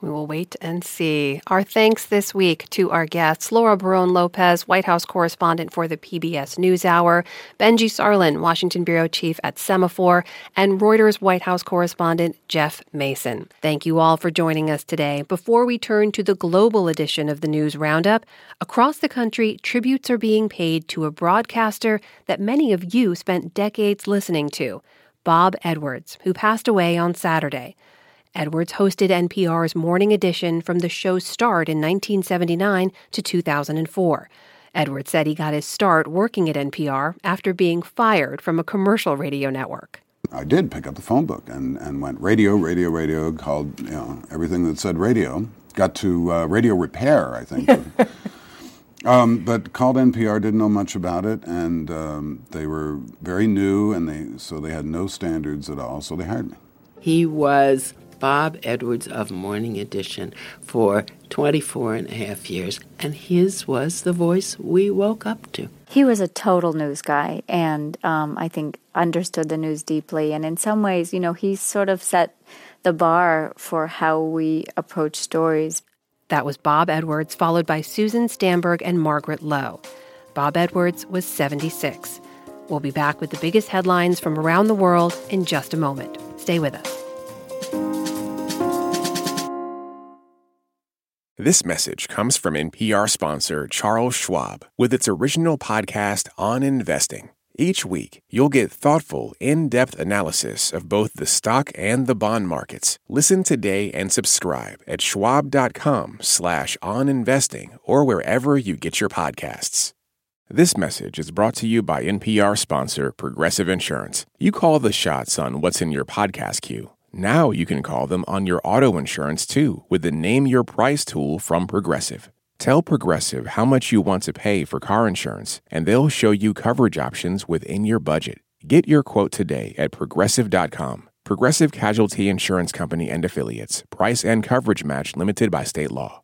We will wait and see. Our thanks this week to our guests, Laura Barone-Lopez, White House correspondent for the P B S NewsHour, Benjy Sarlin, Washington bureau chief at Semafor, and Reuters White House correspondent Jeff Mason. Thank you all for joining us today. Before we turn to the global edition of the News Roundup, across the country, tributes are being paid to a broadcaster that many of you spent decades listening to, Bob Edwards, who passed away on Saturday. Edwards hosted N P R's Morning Edition from the show's start in nineteen seventy-nine to two thousand four. Edwards said he got his start working at N P R after being fired from a commercial radio network. I did pick up the phone book and, and went radio, radio, radio, called you know everything that said radio. Got to uh, radio repair, I think. um, but called N P R, didn't know much about it, and um, they were very new, and they so they had no standards at all, so they hired me. He was Bob Edwards of Morning Edition for twenty-four and a half years, and his was the voice we woke up to. He was a total news guy, and um, I think understood the news deeply, and in some ways, you know, he sort of set the bar for how we approach stories. That was Bob Edwards, followed by Susan Stamberg and Margaret Lowe. Bob Edwards was seventy-six. We'll be back with the biggest headlines from around the world in just a moment. Stay with us. This message comes from N P R sponsor Charles Schwab with its original podcast on investing. Each week, you'll get thoughtful, in-depth analysis of both the stock and the bond markets. Listen today and subscribe at schwab.com slash on investing or wherever you get your podcasts. This message is brought to you by N P R sponsor Progressive Insurance. You call the shots on what's in your podcast queue. Now you can call them on your auto insurance, too, with the Name Your Price tool from Progressive. Tell Progressive how much you want to pay for car insurance, and they'll show you coverage options within your budget. Get your quote today at Progressive dot com. Progressive Casualty Insurance Company and Affiliates. Price and coverage match limited by state law.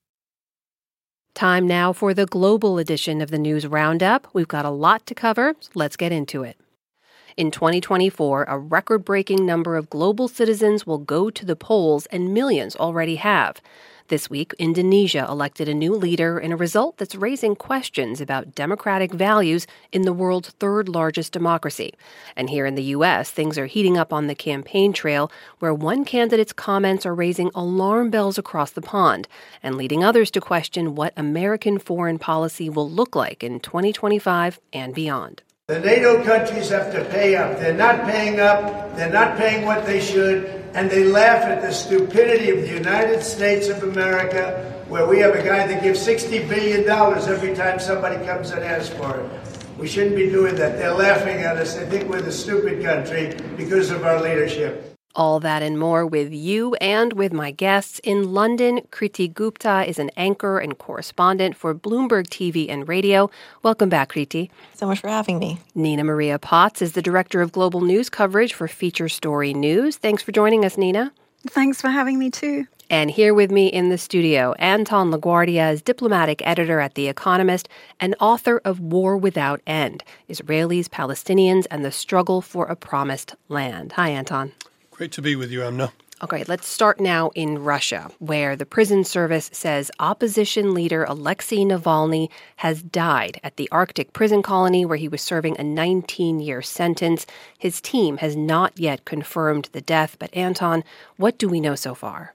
Time now for the global edition of the News Roundup. We've got a lot to cover, so let's get into it. In twenty twenty-four, a record-breaking number of global citizens will go to the polls, and millions already have. This week, Indonesia elected a new leader in a result that's raising questions about democratic values in the world's third-largest democracy. And here in the U S, things are heating up on the campaign trail, where one candidate's comments are raising alarm bells across the pond and leading others to question what American foreign policy will look like in twenty twenty-five and beyond. The NATO countries have to pay up. They're not paying up. They're not paying what they should. And they laugh at the stupidity of the United States of America, where we have a guy that gives sixty billion dollars every time somebody comes and asks for it. We shouldn't be doing that. They're laughing at us. They think we're the stupid country because of our leadership. All that and more with you and with my guests. In London, Kriti Gupta is an anchor and correspondent for Bloomberg T V and Radio. Welcome back, Kriti. So much for having me. Nina Maria Potts is the director of global news coverage for Feature Story News. Thanks for joining us, Nina. Thanks for having me, too. And here with me in the studio, Anton LaGuardia is diplomatic editor at The Economist and author of War Without End, Israelis, Palestinians, and the Struggle for a Promised Land. Hi, Anton. Great to be with you, Amna. Okay, let's start now in Russia, where the prison service says opposition leader Alexei Navalny has died at the Arctic prison colony where he was serving a nineteen-year sentence. His team has not yet confirmed the death, but Anton, what do we know so far?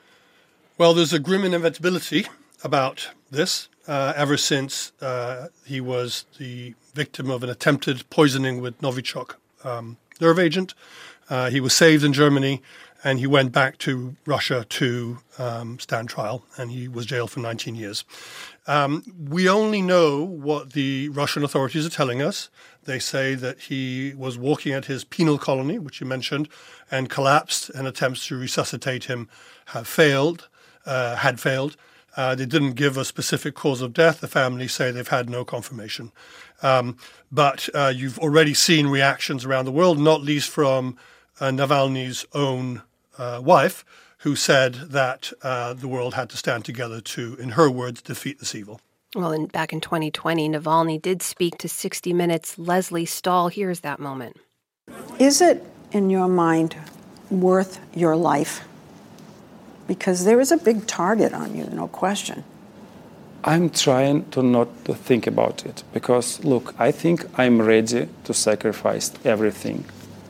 Well, there's a grim inevitability about this uh, ever since uh, he was the victim of an attempted poisoning with Novichok um, nerve agent. Uh, he was saved in Germany, and he went back to Russia to um, stand trial, and he was jailed for nineteen years. Um, we only know what the Russian authorities are telling us. They say that he was walking at his penal colony, which you mentioned, and collapsed, and attempts to resuscitate him have failed, uh, had failed. Uh, they didn't give a specific cause of death. The family say they've had no confirmation. Um, but uh, you've already seen reactions around the world, not least from uh, Navalny's own uh, wife, who said that uh, the world had to stand together to, in her words, defeat this evil. Well, in, back in twenty twenty, Navalny did speak to sixty minutes. Leslie Stahl, here's that moment. Is it, in your mind, worth your life? Because there is a big target on you, no question. I'm trying to not to think about it because, look, I think I'm ready to sacrifice everything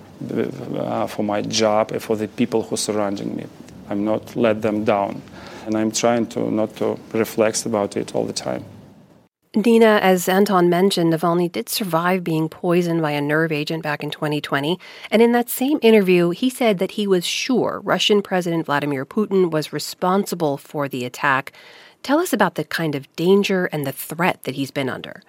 uh, for my job and for the people who are surrounding me. I'm not let them down. And I'm trying to not to reflect about it all the time. Nina, as Anton mentioned, Navalny did survive being poisoned by a nerve agent back in twenty twenty. And in that same interview, he said that he was sure Russian President Vladimir Putin was responsible for the attack. Tell us about the kind of danger and the threat that he's been under.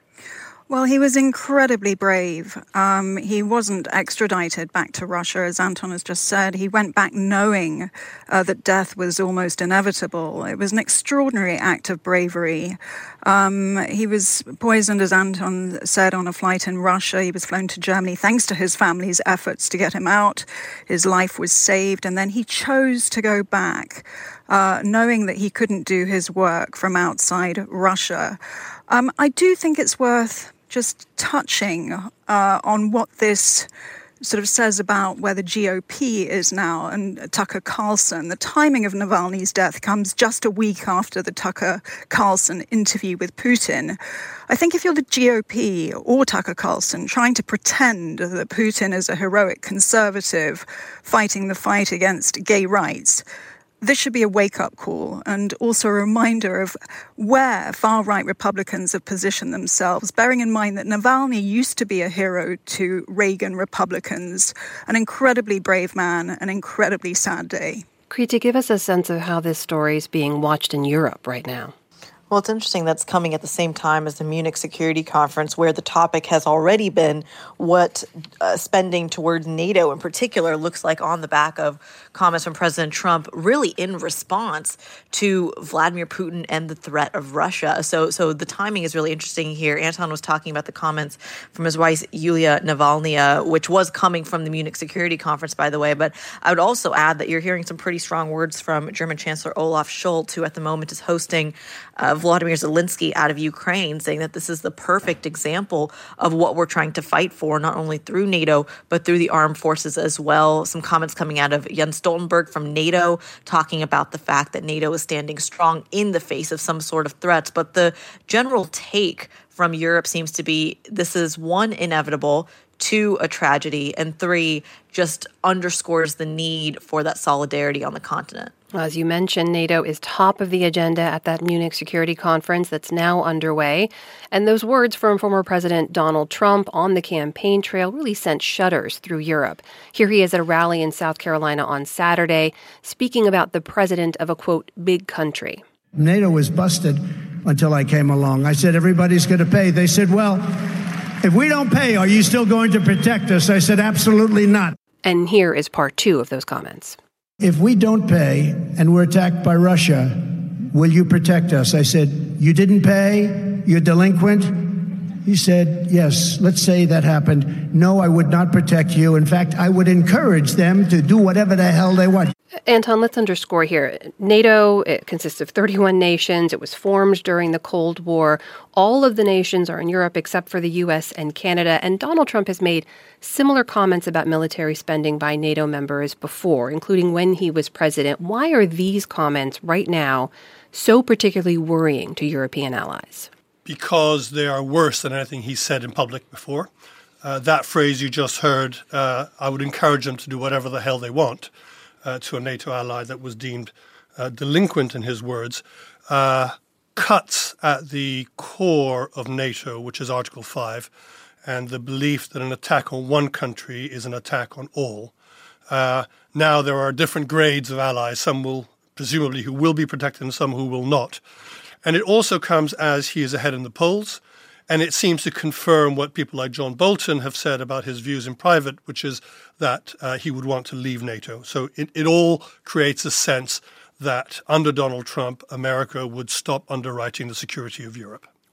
Well, he was incredibly brave. Um, he wasn't extradited back to Russia, as Anton has just said. He went back knowing uh, that death was almost inevitable. It was an extraordinary act of bravery. Um, he was poisoned, as Anton said, on a flight in Russia. He was flown to Germany thanks to his family's efforts to get him out. His life was saved, and then he chose to go back, uh, knowing that he couldn't do his work from outside Russia. Um, I do think it's worth just touching uh, on what this sort of says about where the G O P is now and Tucker Carlson. The timing of Navalny's death comes just a week after the Tucker Carlson interview with Putin. I think if you're the G O P or Tucker Carlson trying to pretend that Putin is a heroic conservative fighting the fight against gay rights, this should be a wake-up call and also a reminder of where far-right Republicans have positioned themselves, bearing in mind that Navalny used to be a hero to Reagan Republicans, an incredibly brave man, an incredibly sad day. Kriti, give us a sense of how this story is being watched in Europe right now. Well, it's interesting that's coming at the same time as the Munich Security Conference, where the topic has already been what uh, spending towards NATO in particular looks like on the back of comments from President Trump, really in response to Vladimir Putin and the threat of Russia. So so the timing is really interesting here. Anton was talking about the comments from his wife, Yulia Navalnaya, which was coming from the Munich Security Conference, by the way. But I would also add that you're hearing some pretty strong words from German Chancellor Olaf Scholz, who at the moment is hosting uh, Vladimir Zelensky out of Ukraine, saying that this is the perfect example of what we're trying to fight for, not only through NATO, but through the armed forces as well. Some comments coming out of Jens Stoltenberg from NATO, talking about the fact that NATO is standing strong in the face of some sort of threats. But the general take from Europe seems to be this is, one, inevitable, two, a tragedy, and three, just underscores the need for that solidarity on the continent. As you mentioned, NATO is top of the agenda at that Munich Security Conference that's now underway. And those words from former President Donald Trump on the campaign trail really sent shudders through Europe. Here he is at a rally in South Carolina on Saturday, speaking about the president of a, quote, big country. NATO was busted until I came along. I said, everybody's going to pay. They said, well, if we don't pay, are you still going to protect us? I said, absolutely not. And here is part two of those comments. If we don't pay and we're attacked by Russia, will you protect us? I said, you didn't pay? You're delinquent? He said, yes, let's say that happened. No, I would not protect you. In fact, I would encourage them to do whatever the hell they want. Anton, let's underscore here. NATO, it consists of thirty-one nations. It was formed during the Cold War. All of the nations are in Europe except for the U S and Canada. And Donald Trump has made similar comments about military spending by NATO members before, including when he was president. Why are these comments right now so particularly worrying to European allies? Because they are worse than anything he said in public before. Uh, that phrase you just heard, uh, I would encourage them to do whatever the hell they want, uh, to a NATO ally that was deemed uh, delinquent, in his words, uh, cuts at the core of NATO, which is Article five, and the belief that an attack on one country is an attack on all. Uh, now there are different grades of allies, some will presumably who will be protected and some who will not. And it also comes as he is ahead in the polls, and it seems to confirm what people like John Bolton have said about his views in private, which is that uh, he would want to leave NATO. So it, it all creates a sense that under Donald Trump, America would stop underwriting the security of Europe.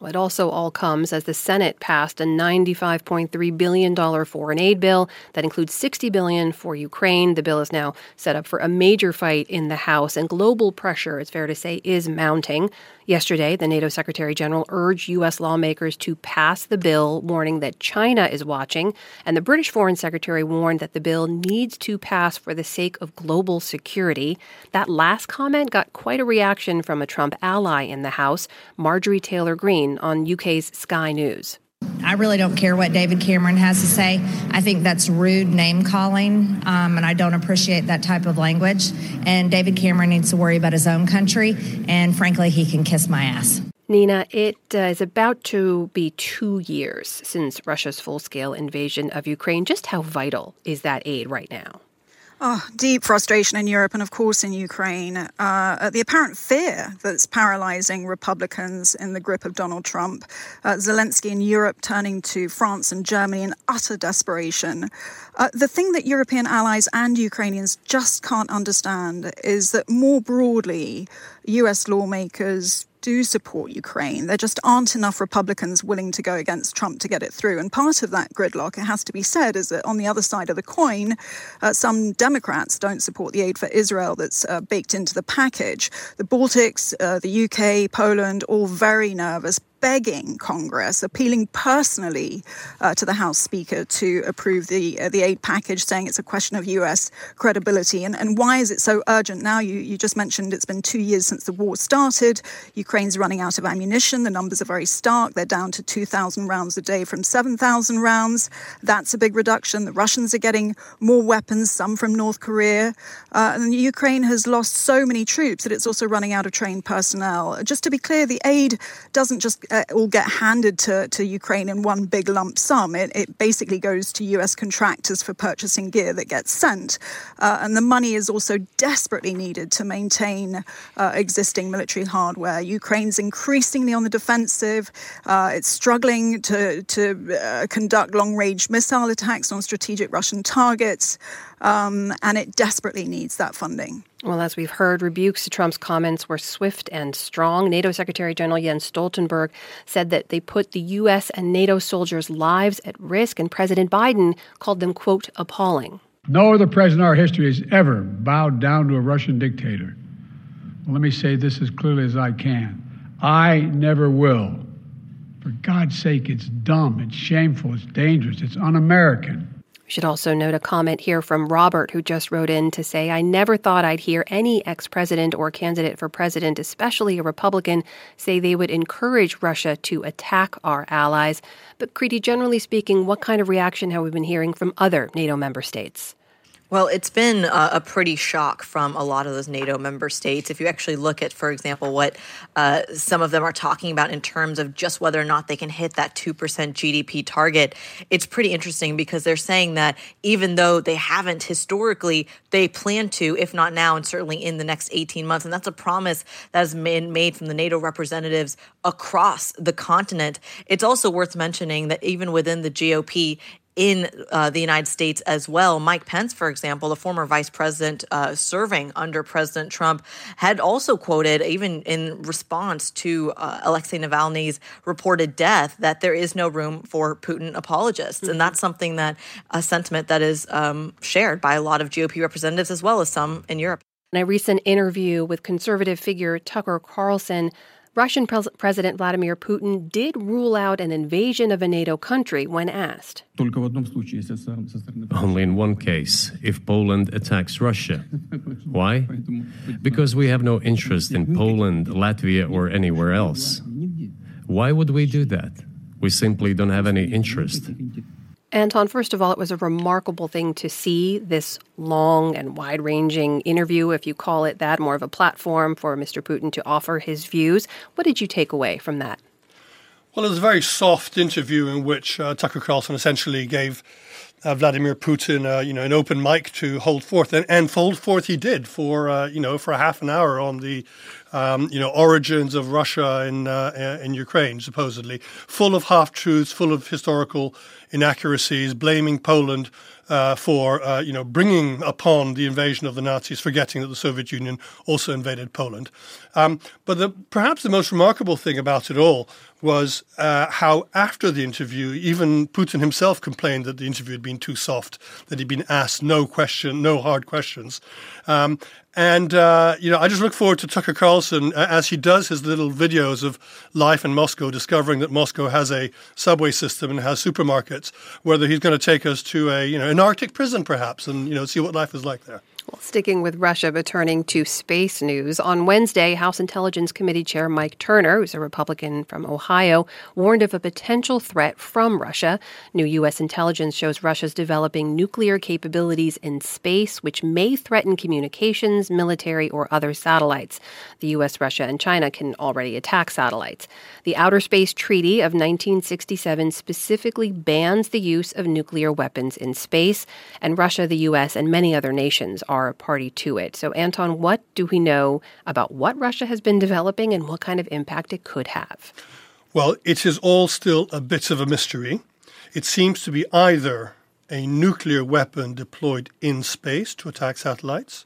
It also all comes as the Senate passed a ninety-five point three billion dollars foreign aid bill that includes sixty billion dollars for Ukraine. The bill is now set up for a major fight in the House, and global pressure, it's fair to say, is mounting. Yesterday, the NATO Secretary General urged U S lawmakers to pass the bill, warning that China is watching. And the British Foreign Secretary warned that the bill needs to pass for the sake of global security. That last comment got quite a reaction from a Trump ally in the House, Marjorie Taylor Greene, on U K's Sky News. I really don't care what David Cameron has to say. I think that's rude name-calling, um, and I don't appreciate that type of language. And David Cameron needs to worry about his own country, and frankly, he can kiss my ass. Nina, it uh, is about to be two years since Russia's full-scale invasion of Ukraine. Just how vital is that aid right now? Oh, deep frustration in Europe and, of course, in Ukraine uh, at the apparent fear that's paralyzing Republicans in the grip of Donald Trump. Uh, Zelensky in Europe turning to France and Germany in utter desperation. Uh, the thing that European allies and Ukrainians just can't understand is that more broadly, U S lawmakers do support Ukraine. There just aren't enough Republicans willing to go against Trump to get it through. And part of that gridlock, it has to be said, is that on the other side of the coin, uh, some Democrats don't support the aid for Israel that's uh, baked into the package. The Baltics, uh, the U K, Poland, all very nervous, begging Congress, appealing personally uh, to the House Speaker to approve the uh, the aid package, saying it's a question of U S credibility. And, and why is it so urgent now? You, you just mentioned it's been two years since the war started. Ukraine's running out of ammunition. The numbers are very stark. They're down to two thousand rounds a day from seven thousand rounds. That's a big reduction. The Russians are getting more weapons, some from North Korea. Uh, and Ukraine has lost so many troops that it's also running out of trained personnel. Just to be clear, the aid doesn't just Uh, all get handed to, to Ukraine in one big lump sum. It, it basically goes to U S contractors for purchasing gear that gets sent. Uh, and the money is also desperately needed to maintain uh, existing military hardware. Ukraine's increasingly on the defensive. Uh, it's struggling to, to uh, conduct long-range missile attacks on strategic Russian targets. Um, and it desperately needs that funding. Well, as we've heard, rebukes to Trump's comments were swift and strong. NATO Secretary General Jens Stoltenberg said that they put the U S and NATO soldiers' lives at risk, and President Biden called them, quote, appalling. No other president in our history has ever bowed down to a Russian dictator. Well, let me say this as clearly as I can. I never will. For God's sake, it's dumb, it's shameful, it's dangerous, it's un-American. We should also note a comment here from Robert, who just wrote in to say, I never thought I'd hear any ex-president or candidate for president, especially a Republican, say they would encourage Russia to attack our allies. But, Kriti, generally speaking, what kind of reaction have we been hearing from other NATO member states? Well, it's been uh, a pretty shock from a lot of those NATO member states. If you actually look at, for example, what uh, some of them are talking about in terms of just whether or not they can hit that two percent G D P target, it's pretty interesting because they're saying that even though they haven't historically, they plan to, if not now and certainly in the next eighteen months. And that's a promise that has been made from the NATO representatives across the continent. It's also worth mentioning that even within the G O P, in uh, the United States as well. Mike Pence, for example, the former vice president uh, serving under President Trump, had also quoted, even in response to uh, Alexei Navalny's reported death, that there is no room for Putin apologists. Mm-hmm. And that's something that, a sentiment that is um, shared by a lot of G O P representatives as well as some in Europe. In a recent interview with conservative figure Tucker Carlson, Russian Pres- President Vladimir Putin did rule out an invasion of a NATO country when asked. Only in one case, if Poland attacks Russia. Why? Because we have no interest in Poland, Latvia, or anywhere else. Why would we do that? We simply don't have any interest. Anton, first of all, it was a remarkable thing to see this long and wide-ranging interview, if you call it that, more of a platform for Mister Putin to offer his views. What did you take away from that? Well, it was a very soft interview in which uh, Tucker Carlson essentially gave uh, Vladimir Putin, uh, you know, an open mic to hold forth, and, and hold forth he did for, uh, you know, for a half an hour on the, um, you know, origins of Russia in uh, in Ukraine, supposedly, full of half-truths, full of historical inaccuracies, blaming Poland uh, for, uh, you know, bringing upon the invasion of the Nazis, forgetting that the Soviet Union also invaded Poland. Um, but the, perhaps the most remarkable thing about it all was uh, how after the interview, even Putin himself complained that the interview had been too soft, that he'd been asked no question, no hard questions. Um, and, uh, you know, I just look forward to Tucker Carlson uh, as he does his little videos of life in Moscow, discovering that Moscow has a subway system and has supermarkets, whether he's going to take us to a, you know, an Arctic prison perhaps and, you know, see what life is like there. Well, sticking with Russia, but turning to space news. On Wednesday, House Intelligence Committee Chair Mike Turner, who's a Republican from Ohio, warned of a potential threat from Russia. New U S intelligence shows Russia's developing nuclear capabilities in space, which may threaten communications, military, or other satellites. The U S, Russia, and China can already attack satellites. The Outer Space Treaty of nineteen sixty-seven specifically bans the use of nuclear weapons in space, and Russia, the U S, and many other nations are a party to it. So, Anton, what do we know about what Russia has been developing and what kind of impact it could have? Well, it is all still a bit of a mystery. It seems to be either a nuclear weapon deployed in space to attack satellites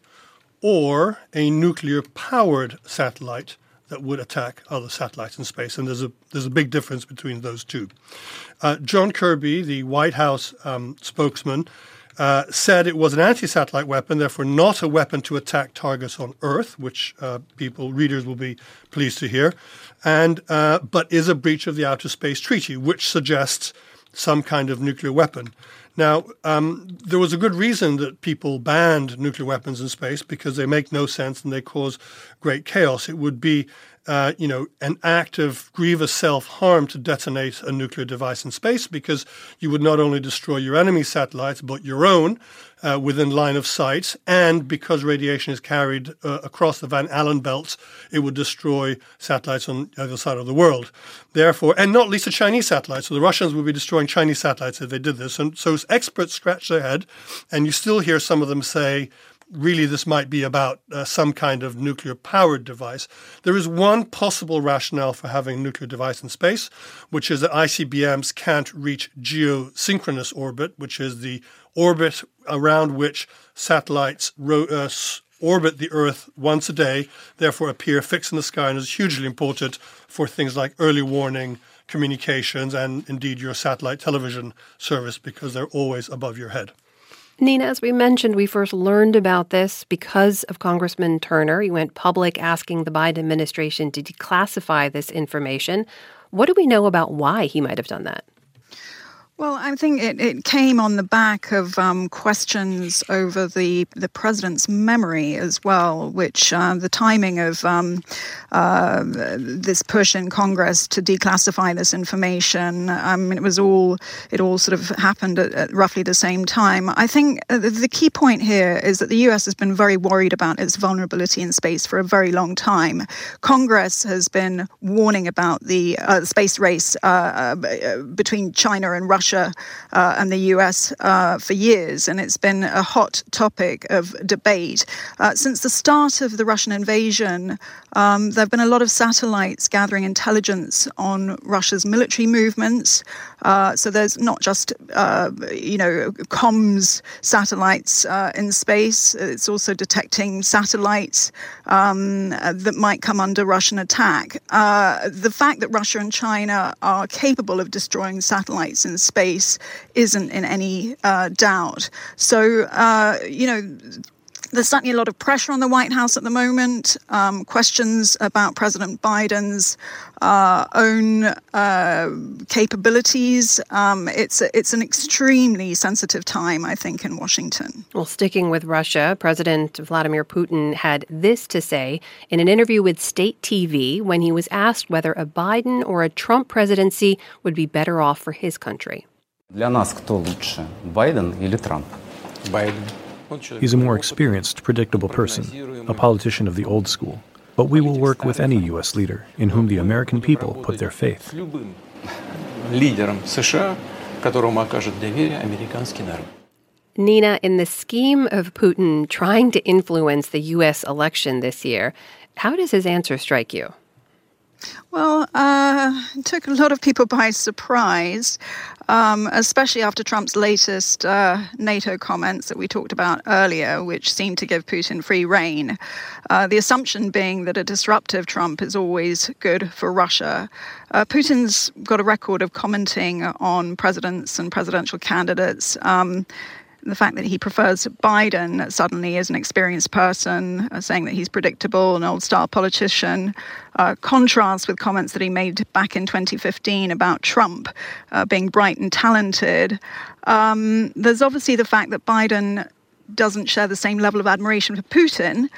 or a nuclear-powered satellite that would attack other satellites in space. And there's a there's a big difference between those two. Uh, John Kirby, the White House um, spokesman, Uh, said it was an anti-satellite weapon, therefore not a weapon to attack targets on Earth, which uh, people, readers will be pleased to hear, and uh, but is a breach of the Outer Space Treaty, which suggests some kind of nuclear weapon. Now, um, there was a good reason that people banned nuclear weapons in space, because they make no sense and they cause great chaos. It would be Uh, you know, an act of grievous self-harm to detonate a nuclear device in space, because you would not only destroy your enemy's satellites, but your own uh, within line of sight. And because radiation is carried uh, across the Van Allen belts, it would destroy satellites on the other side of the world. Therefore, and not least the Chinese satellites. So the Russians would be destroying Chinese satellites if they did this. And so experts scratch their head, and you still hear some of them say, really, this might be about uh, some kind of nuclear-powered device. There is one possible rationale for having a nuclear device in space, which is that I C B Ms can't reach geosynchronous orbit, which is the orbit around which satellites ro- uh, orbit the Earth once a day, therefore appear fixed in the sky, and is hugely important for things like early warning, communications, and indeed your satellite television service, because they're always above your head. Nina, as we mentioned, we first learned about this because of Congressman Turner. He went public asking the Biden administration to declassify this information. What do we know about why he might have done that? Well, I think it, it came on the back of um, questions over the, the president's memory as well, which uh, the timing of um, uh, this push in Congress to declassify this information, I mean, it was all, it all sort of happened at, at roughly the same time. I think the, the key point here is that the U S has been very worried about its vulnerability in space for a very long time. Congress has been warning about the uh, space race uh, uh, between China and Russia Uh, and the U S uh, for years, and it's been a hot topic of debate. Uh, since the start of the Russian invasion, um, there have been a lot of satellites gathering intelligence on Russia's military movements. Uh, so there's not just, uh, you know, comms satellites uh, in space. It's also detecting satellites um, that might come under Russian attack. Uh, the fact that Russia and China are capable of destroying satellites in space Space isn't in any uh, doubt. So, uh, you know, there's certainly a lot of pressure on the White House at the moment. Um, questions about President Biden's uh, own uh, capabilities. Um, it's a, it's an extremely sensitive time, I think, in Washington. Well, sticking with Russia, President Vladimir Putin had this to say in an interview with State T V when he was asked whether a Biden or a Trump presidency would be better off for his country. Для нас кто лучше, Байден или Трамп? Biden. He's a more experienced, predictable person, a politician of the old school. But we will work with any U S leader in whom the American people put their faith. Лидером США, которому окажет доверие американский народ. Nina, in the scheme of Putin trying to influence the U S election this year, how does his answer strike you? Well, uh, it took a lot of people by surprise, um, especially after Trump's latest uh, NATO comments that we talked about earlier, which seemed to give Putin free rein. Uh, the assumption being that a disruptive Trump is always good for Russia. Uh, Putin's got a record of commenting on presidents and presidential candidates. Um, The fact that he prefers Biden suddenly as an experienced person, uh, saying that he's predictable, an old-style politician, uh, contrasts with comments that he made back in twenty fifteen about Trump uh, being bright and talented. Um, there's obviously the fact that Biden doesn't share the same level of admiration for Putin,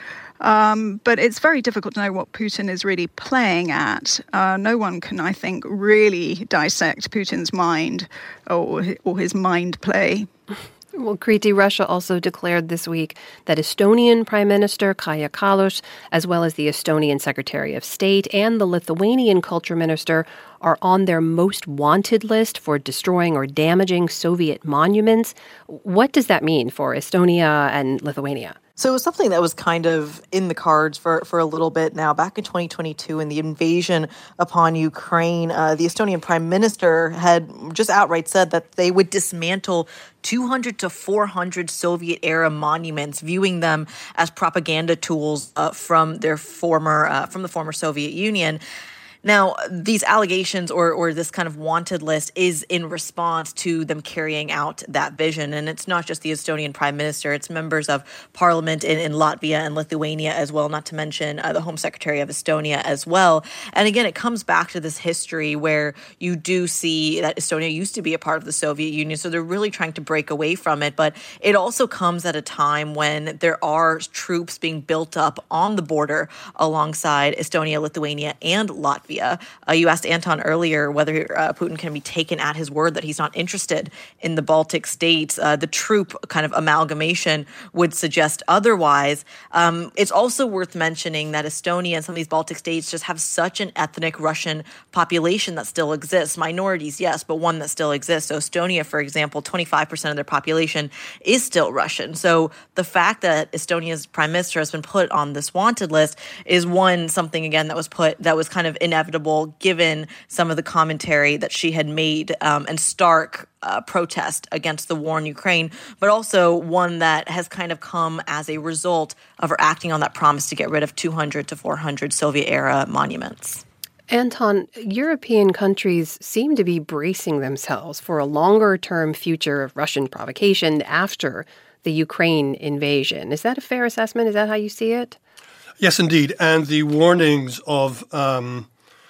um, but it's very difficult to know what Putin is really playing at. Uh, no one can, I think, really dissect Putin's mind or, or his mind play. Well, Kriti, Russia also declared this week that Estonian Prime Minister Kaja Kallas, as well as the Estonian Secretary of State and the Lithuanian Culture Minister, are on their most wanted list for destroying or damaging Soviet monuments. What does that mean for Estonia and Lithuania? So it was something that was kind of in the cards for, for a little bit now. Back in twenty twenty-two, in the invasion upon Ukraine, uh, the Estonian prime minister had just outright said that they would dismantle two hundred to four hundred Soviet-era monuments, viewing them as propaganda tools uh, from their former uh, from the former Soviet Union. Now, these allegations or or this kind of wanted list is in response to them carrying out that vision. And it's not just the Estonian prime minister, it's members of parliament in, in Latvia and Lithuania as well, not to mention uh, the Home Secretary of Estonia as well. And again, it comes back to this history where you do see that Estonia used to be a part of the Soviet Union, so they're really trying to break away from it. But it also comes at a time when there are troops being built up on the border alongside Estonia, Lithuania, and Latvia. Uh, you asked Anton earlier whether uh, Putin can be taken at his word that he's not interested in the Baltic states. Uh, the troop kind of amalgamation would suggest otherwise. Um, it's also worth mentioning that Estonia and some of these Baltic states just have such an ethnic Russian population that still exists. Minorities, yes, but one that still exists. So Estonia, for example, twenty-five percent of their population is still Russian. So the fact that Estonia's prime minister has been put on this wanted list is one, something again that was put, that was kind of inevitable given some of the commentary that she had made um, and stark uh, protest against the war in Ukraine, but also one that has kind of come as a result of her acting on that promise to get rid of two hundred to four hundred Soviet-era monuments. Anton, European countries seem to be bracing themselves for a longer-term future of Russian provocation after the Ukraine invasion. Is that a fair assessment? Is that how you see it? Yes, indeed. And the warnings of um,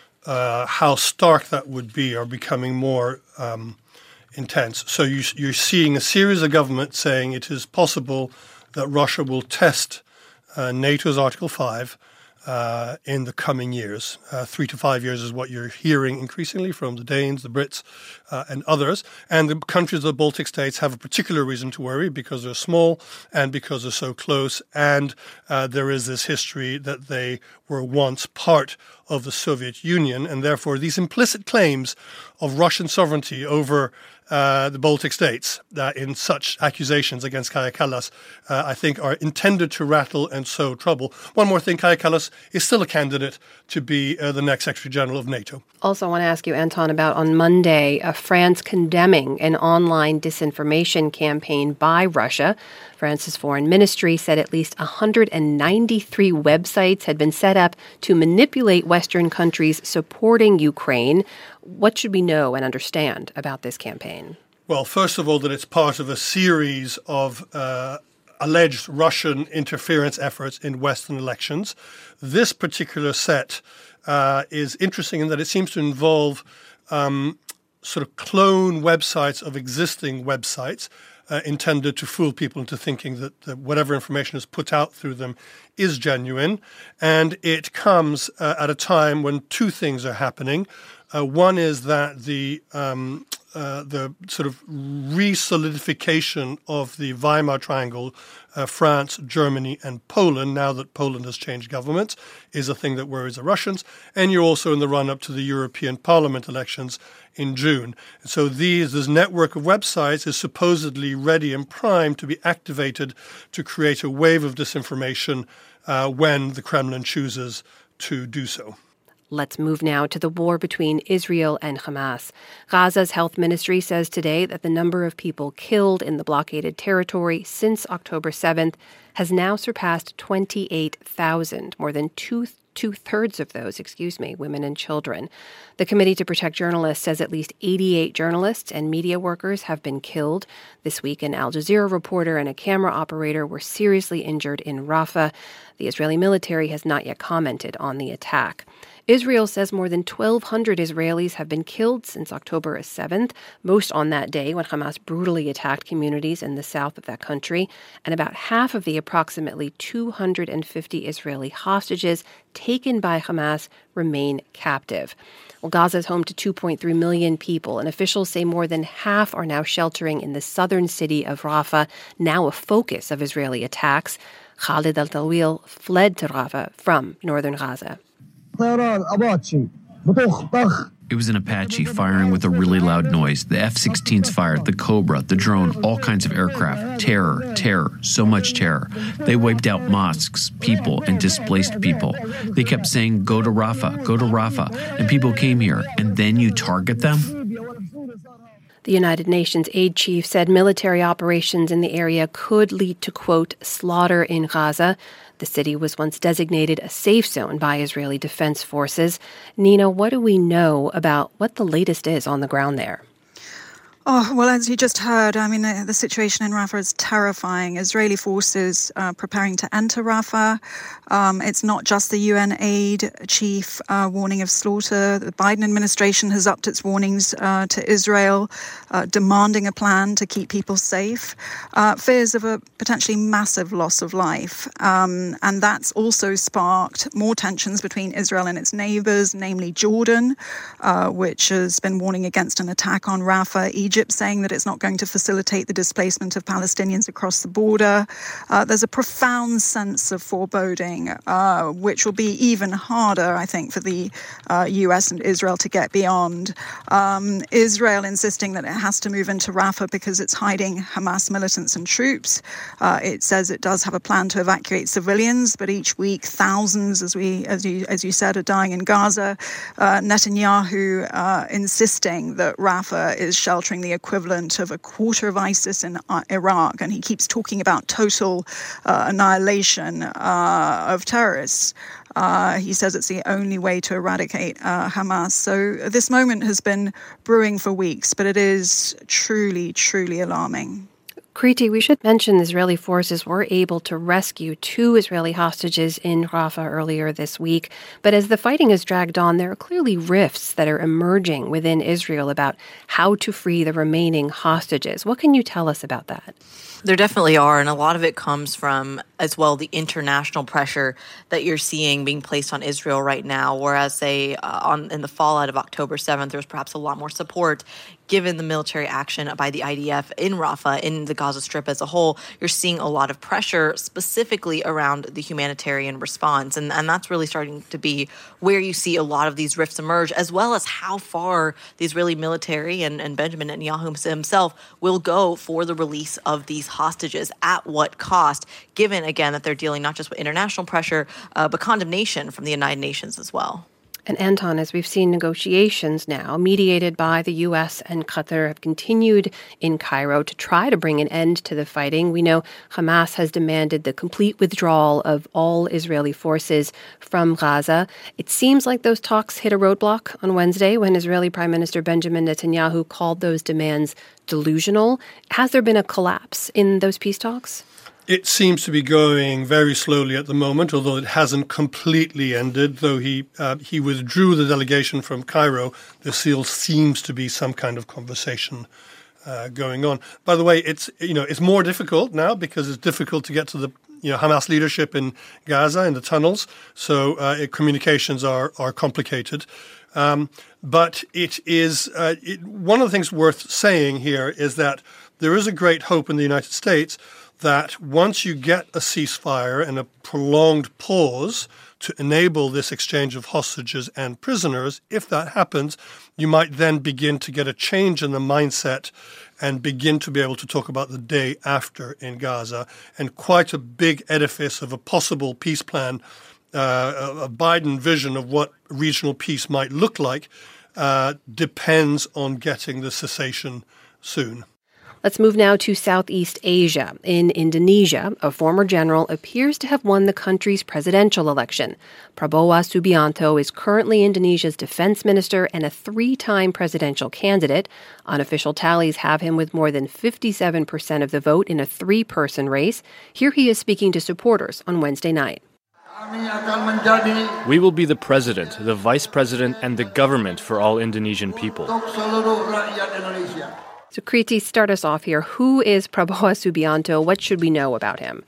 uh, how stark that would be are becoming more um, intense. So you, you're seeing a series of governments saying it is possible that Russia will test uh, NATO's Article five uh, in the coming years. Uh, three to five years is what you're hearing increasingly from the Danes, the Brits, uh, and others. And the countries of the Baltic states have a particular reason to worry because they're small and because they're so close. And uh, there is this history that they were once part of the Soviet Union. And therefore, these implicit claims of Russian sovereignty over Uh, the Baltic states uh, in such accusations against Kaja Kallas, uh, I think, are intended to rattle and sow trouble. One more thing, Kaja Kallas is still a candidate to be uh, the next Secretary General of NATO. Also, I want to ask you, Anton, about on Monday, uh, France condemning an online disinformation campaign by Russia. France's foreign ministry said at least one hundred ninety-three websites had been set up to manipulate Western countries supporting Ukraine. What should we know and understand about this campaign? Well, first of all, that it's part of a series of uh, alleged Russian interference efforts in Western elections. This particular set uh, is interesting in that it seems to involve um, sort of clone websites of existing websites uh, intended to fool people into thinking that, that whatever information is put out through them is genuine. And it comes uh, at a time when two things are happening. Uh, one is that the um, uh, the sort of re-solidification of the Weimar Triangle, uh, France, Germany, and Poland, now that Poland has changed governments, is a thing that worries the Russians. And you're also in the run-up to the European Parliament elections in June. So these, this network of websites is supposedly ready and primed to be activated to create a wave of disinformation uh, when the Kremlin chooses to do so. Let's move now to the war between Israel and Hamas. Gaza's health ministry says today that the number of people killed in the blockaded territory since October seventh has now surpassed twenty-eight thousand, more than two two-thirds of those, excuse me, women and children. The Committee to Protect Journalists says at least eighty-eight journalists and media workers have been killed. This week, an Al Jazeera reporter and a camera operator were seriously injured in Rafah. The Israeli military has not yet commented on the attack. Israel says more than twelve hundred Israelis have been killed since October seventh, most on that day when Hamas brutally attacked communities in the south of that country, and about half of the approximately two hundred fifty Israeli hostages taken by Hamas remain captive. Well, Gaza is home to two point three million people, and officials say more than half are now sheltering in the southern city of Rafah, now a focus of Israeli attacks. Khalid al-Tawil fled to Rafah from northern Gaza. It was an Apache firing with a really loud noise. The F sixteens fired, the Cobra, the drone, all kinds of aircraft. Terror, terror, so much terror. They wiped out mosques, people, and displaced people. They kept saying, go to Rafah, go to Rafah. And people came here. And then you target them? The United Nations aid chief said military operations in the area could lead to, quote, slaughter in Gaza. The city was once designated a safe zone by Israeli defense forces. Nina, what do we know about what the latest is on the ground there? Oh, well, as you just heard, I mean, uh, the situation in Rafah is terrifying. Israeli forces uh, preparing to enter Rafah. Um, it's not just the U N aid chief uh, warning of slaughter. The Biden administration has upped its warnings uh, to Israel, uh, demanding a plan to keep people safe. Uh, fears of a potentially massive loss of life. Um, and that's also sparked more tensions between Israel and its neighbors, namely Jordan, uh, which has been warning against an attack on Rafah. Egypt saying that it's not going to facilitate the displacement of Palestinians across the border. Uh, there's a profound sense of foreboding, uh, which will be even harder, I think, for the uh, U S and Israel to get beyond. Um, Israel insisting that it has to move into Rafah because it's hiding Hamas militants and troops. Uh, it says it does have a plan to evacuate civilians, but each week thousands, as we, as you, as you said, are dying in Gaza. Uh, Netanyahu uh, insisting that Rafah is sheltering the equivalent of a quarter of ISIS in uh, Iraq, and he keeps talking about total uh, annihilation uh, of terrorists. Uh, he says it's the only way to eradicate uh, Hamas. So this moment has been brewing for weeks, but it is truly, truly alarming. Kriti, we should mention Israeli forces were able to rescue two Israeli hostages in Rafah earlier this week. But as the fighting has dragged on, there are clearly rifts that are emerging within Israel about how to free the remaining hostages. What can you tell us about that? There definitely are, and a lot of it comes from, as well, the international pressure that you're seeing being placed on Israel right now, whereas, say, uh, on in the fallout of October seventh, there was perhaps a lot more support given the military action by the I D F in Rafah, in the Gaza Strip as a whole. You're seeing a lot of pressure specifically around the humanitarian response, and, and that's really starting to be where you see a lot of these rifts emerge, as well as how far the Israeli military and, and Benjamin Netanyahu himself will go for the release of these hostages, at what cost, given, again, that they're dealing not just with international pressure, uh, but condemnation from the United Nations as well. And Anton, as we've seen, negotiations now, mediated by the U S and Qatar, have continued in Cairo to try to bring an end to the fighting. We know Hamas has demanded the complete withdrawal of all Israeli forces from Gaza. It seems like those talks hit a roadblock on Wednesday when Israeli Prime Minister Benjamin Netanyahu called those demands delusional. Has there been a collapse in those peace talks? It seems to be going very slowly at the moment, although it hasn't completely ended. Though he uh, he withdrew the delegation from Cairo, there still seems to be some kind of conversation uh, going on. By the way, it's you know it's more difficult now because it's difficult to get to the you know Hamas leadership in Gaza in the tunnels, so uh, it, communications are are complicated. Um, but it is uh, it, one of the things worth saying here is that there is a great hope in the United States that once you get a ceasefire and a prolonged pause to enable this exchange of hostages and prisoners, if that happens, you might then begin to get a change in the mindset and begin to be able to talk about the day after in Gaza. And quite a big edifice of a possible peace plan uh, a Biden vision of what regional peace might look like uh, depends on getting the cessation soon. Let's move now to Southeast Asia. In Indonesia, a former general appears to have won the country's presidential election. Prabowo Subianto is currently Indonesia's defense minister and a three-time presidential candidate. Unofficial tallies have him with more than fifty-seven percent of the vote in a three-person race. Here he is speaking to supporters on Wednesday night. We will be the president, the vice president, and the government for all Indonesian people. So, Kriti, start us off here. Who is Prabowo Subianto? What should we know about him?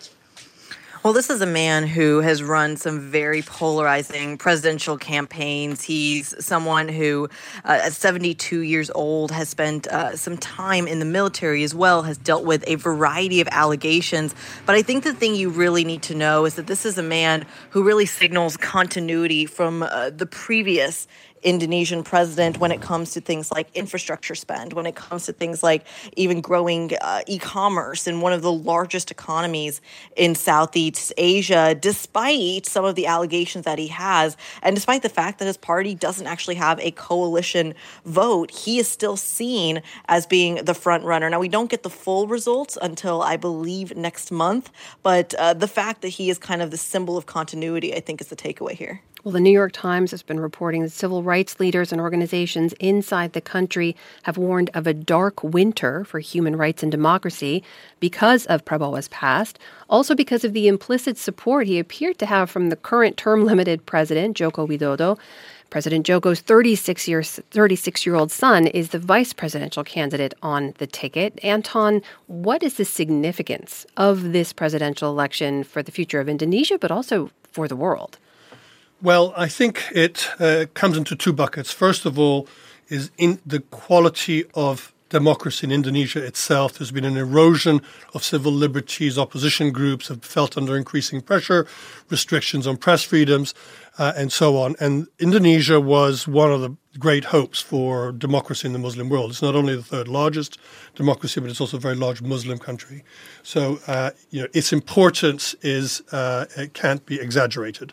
Well, this is a man who has run some very polarizing presidential campaigns. He's someone who, uh, at seventy-two years old, has spent uh, some time in the military as well, has dealt with a variety of allegations. But I think the thing you really need to know is that this is a man who really signals continuity from uh, the previous Indonesian president when it comes to things like infrastructure spend, when it comes to things like even growing uh, e-commerce in one of the largest economies in Southeast Asia, despite some of the allegations that he has, and despite the fact that his party doesn't actually have a coalition vote, he is still seen as being the front runner. Now, we don't get the full results until, I believe, next month, but uh, the fact that he is kind of the symbol of continuity, I think, is the takeaway here. Well, the New York Times has been reporting that civil rights leaders and organizations inside the country have warned of a dark winter for human rights and democracy because of Prabowo's past, also because of the implicit support he appeared to have from the current term-limited president, Joko Widodo. President Joko's thirty-six-year-old son is the vice presidential candidate on the ticket. Anton, what is the significance of this presidential election for the future of Indonesia, but also for the world? Well, I think it uh, comes into two buckets. First of all, is in the quality of democracy in Indonesia itself. There's been an erosion of civil liberties. Opposition groups have felt under increasing pressure, restrictions on press freedoms, uh, and so on. And Indonesia was one of the great hopes for democracy in the Muslim world. It's not only the third largest democracy, but it's also a very large Muslim country. So, uh, you know, its importance is uh, it can't be exaggerated.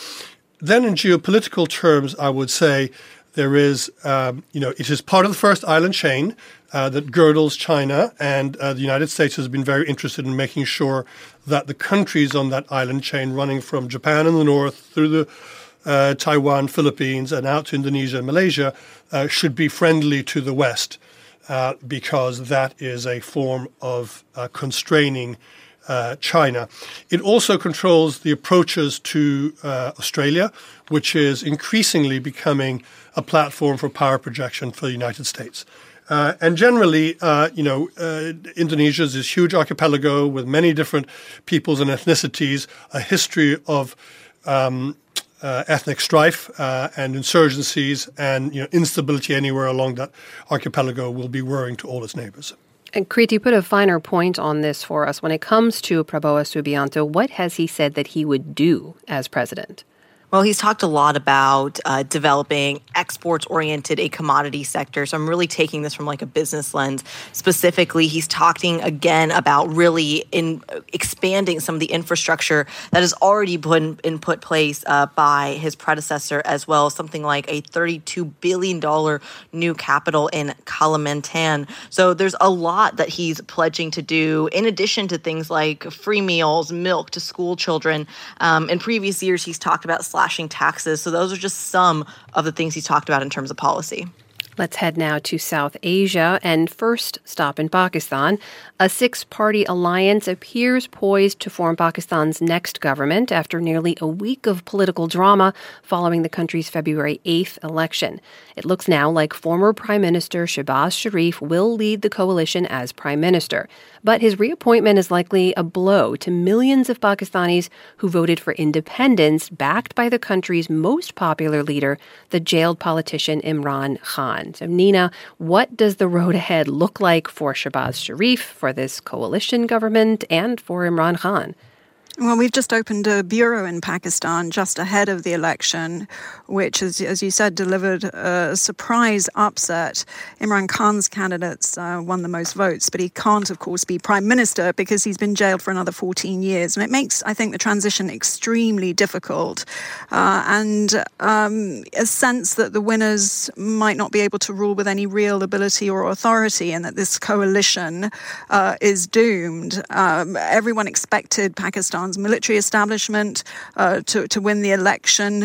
Then in geopolitical terms, I would say there is, um, you know, it is part of the first island chain uh, that girdles China, and uh, the United States has been very interested in making sure that the countries on that island chain, running from Japan in the north through the uh, Taiwan, Philippines, and out to Indonesia and Malaysia, uh, should be friendly to the West, uh, because that is a form of uh, constraining Uh, China. It also controls the approaches to uh, Australia, which is increasingly becoming a platform for power projection for the United States. Uh, and generally, uh, you know, uh, Indonesia is this huge archipelago with many different peoples and ethnicities, a history of um, uh, ethnic strife uh, and insurgencies, and you know, instability anywhere along that archipelago will be worrying to all its neighbors. And Kriti, put a finer point on this for us. When it comes to Prabowo Subianto, what has he said that he would do as president? Well, he's talked a lot about uh, developing exports-oriented a commodity sector. So I'm really taking this from like a business lens. Specifically, he's talking again about really in expanding some of the infrastructure that has already been, been put place uh, by his predecessor as well. Something like a thirty-two billion dollars new capital in Kalimantan. So there's a lot that he's pledging to do in addition to things like free meals, milk to school children. Um, in previous years, he's talked about slashing taxes. So those are just some of the things he's talked about in terms of policy. Let's head now to South Asia and first stop in Pakistan. A six-party alliance appears poised to form Pakistan's next government after nearly a week of political drama following the country's February eighth election. It looks now like former Prime Minister Shehbaz Sharif will lead the coalition as Prime Minister. But his reappointment is likely a blow to millions of Pakistanis who voted for independence, backed by the country's most popular leader, the jailed politician Imran Khan. So, Nina, what does the road ahead look like for Shehbaz Sharif, for this coalition government, and for Imran Khan? Well, we've just opened a bureau in Pakistan just ahead of the election, which, as, as you said, delivered a surprise upset. Imran Khan's candidates uh, won the most votes, but he can't, of course, be prime minister because he's been jailed for another fourteen years. And it makes, I think, the transition extremely difficult uh, and um, a sense that the winners might not be able to rule with any real ability or authority, and that this coalition uh, is doomed. Um, everyone expected Pakistan military establishment uh, to, to win the election.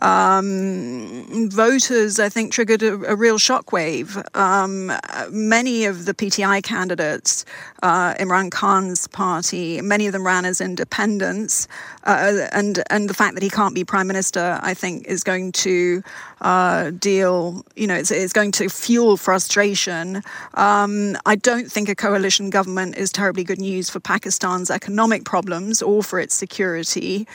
Um, voters, I think, triggered a, a real shockwave. Um, many of the P T I candidates, uh, Imran Khan's party, many of them ran as independents. Uh, and, and the fact that he can't be prime minister, I think, is going to uh, deal, you know, it's, it's going to fuel frustration. Um, I don't think a coalition government is terribly good news for Pakistan's economic problems or for its security.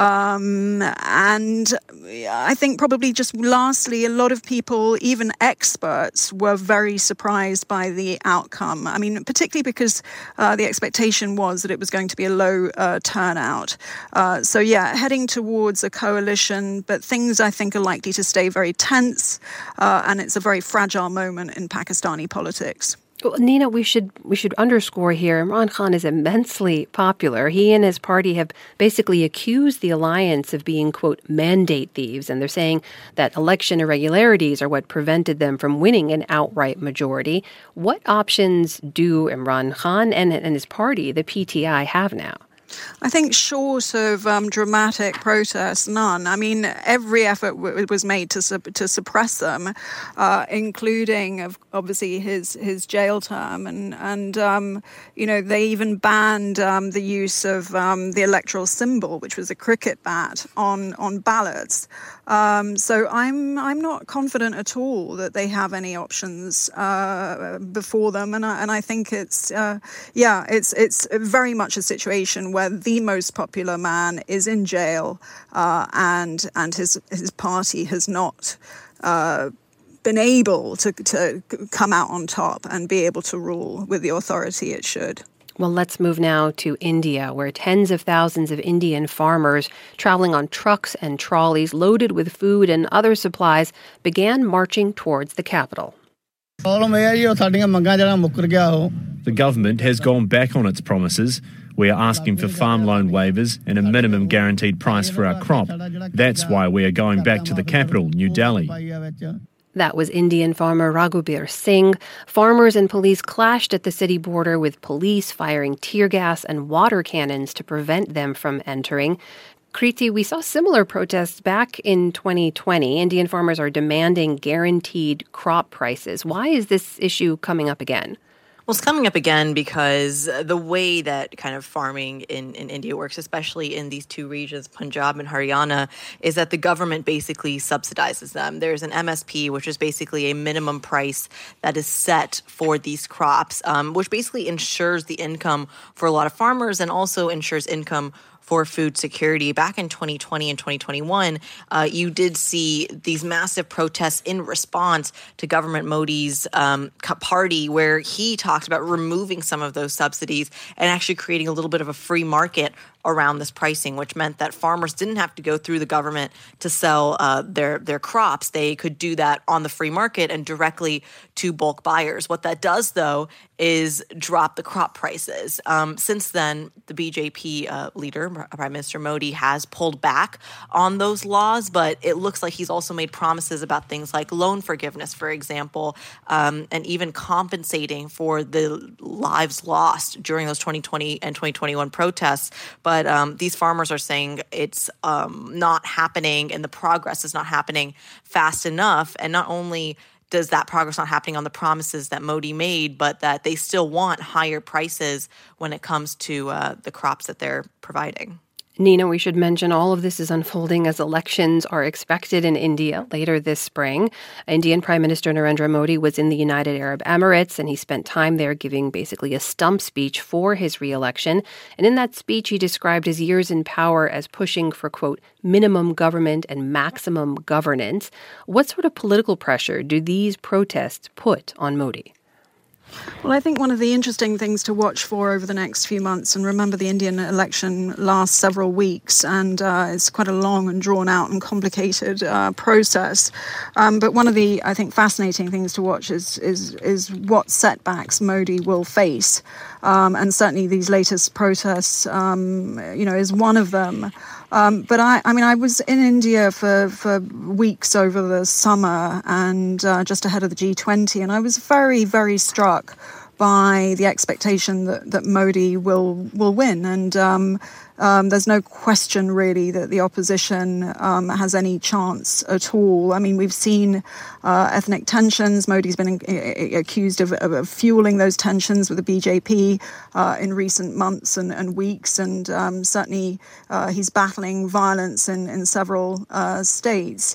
Um, and I think probably just lastly, a lot of people, even experts, were very surprised by the outcome. I mean, particularly because uh, the expectation was that it was going to be a low uh, turnout. Uh, so, yeah, heading towards a coalition, but things I think are likely to stay very tense. Uh, and it's a very fragile moment in Pakistani politics. Well, Nina, we should we should underscore here, Imran Khan is immensely popular. He and his party have basically accused the alliance of being, quote, mandate thieves, and they're saying that election irregularities are what prevented them from winning an outright majority. What options do Imran Khan and, and his party, the P T I, have now? I think short of um, dramatic protests, none. I mean, every effort w- was made to su- to suppress them, uh, including, of obviously, his his jail term, and and um, you know, they even banned um, the use of um, the electoral symbol, which was a cricket bat, on on ballots. Um, so I'm I'm not confident at all that they have any options uh, before them, and I, and I think it's uh, yeah, it's it's very much a situation where the most popular man is in jail, uh, and and his his party has not uh, been able to to come out on top and be able to rule with the authority it should. Well, let's move now to India, where tens of thousands of Indian farmers traveling on trucks and trolleys loaded with food and other supplies began marching towards the capital. The government has gone back on its promises. We are asking for farm loan waivers and a minimum guaranteed price for our crop. That's why we are going back to the capital, New Delhi. That was Indian farmer Raghubir Singh. Farmers and police clashed at the city border, with police firing tear gas and water cannons to prevent them from entering. Kriti, we saw similar protests back in twenty twenty. Indian farmers are demanding guaranteed crop prices. Why is this issue coming up again? Well, it's coming up again because the way that kind of farming in, in India works, especially in these two regions, Punjab and Haryana, is that the government basically subsidizes them. There's an M S P, which is basically a minimum price that is set for these crops, um, which basically ensures the income for a lot of farmers and also ensures income for food security. Back in twenty twenty and twenty twenty-one, uh, you did see these massive protests in response to government Modi's um, party, where he talked about removing some of those subsidies and actually creating a little bit of a free market around this pricing, which meant that farmers didn't have to go through the government to sell uh, their their crops. They could do that on the free market and directly to bulk buyers. What that does, though, is drop the crop prices. Um, since then, the B J P uh, leader, Prime Minister Modi, has pulled back on those laws, but it looks like he's also made promises about things like loan forgiveness, for example, um, and even compensating for the lives lost during those twenty twenty and twenty twenty-one protests. But um, these farmers are saying it's um, not happening and the progress is not happening fast enough. And not only does that progress not happening on the promises that Modi made, but that they still want higher prices when it comes to uh, the crops that they're providing. Nina, we should mention all of this is unfolding as elections are expected in India later this spring. Indian Prime Minister Narendra Modi was in the United Arab Emirates, and he spent time there giving basically a stump speech for his re-election. And in that speech, he described his years in power as pushing for, quote, minimum government and maximum governance. What sort of political pressure do these protests put on Modi? Well, I think one of the interesting things to watch for over the next few months, and remember the Indian election lasts several weeks, and uh, it's quite a long and drawn out and complicated uh, process. Um, but one of the, I think, fascinating things to watch is is is what setbacks Modi will face, um, and certainly these latest protests, um, you know, is one of them. Um, but I, I mean, I was in India for, for weeks over the summer and uh, just ahead of the G twenty, and I was very, very struck by the expectation that, that Modi will will win. And um, um, there's no question, really, that the opposition um, has any chance at all. I mean, we've seen uh, ethnic tensions. Modi's been in, in, accused of, of, of fueling those tensions with the B J P uh, in recent months and, and weeks. And um, certainly uh, he's battling violence in, in several uh, states.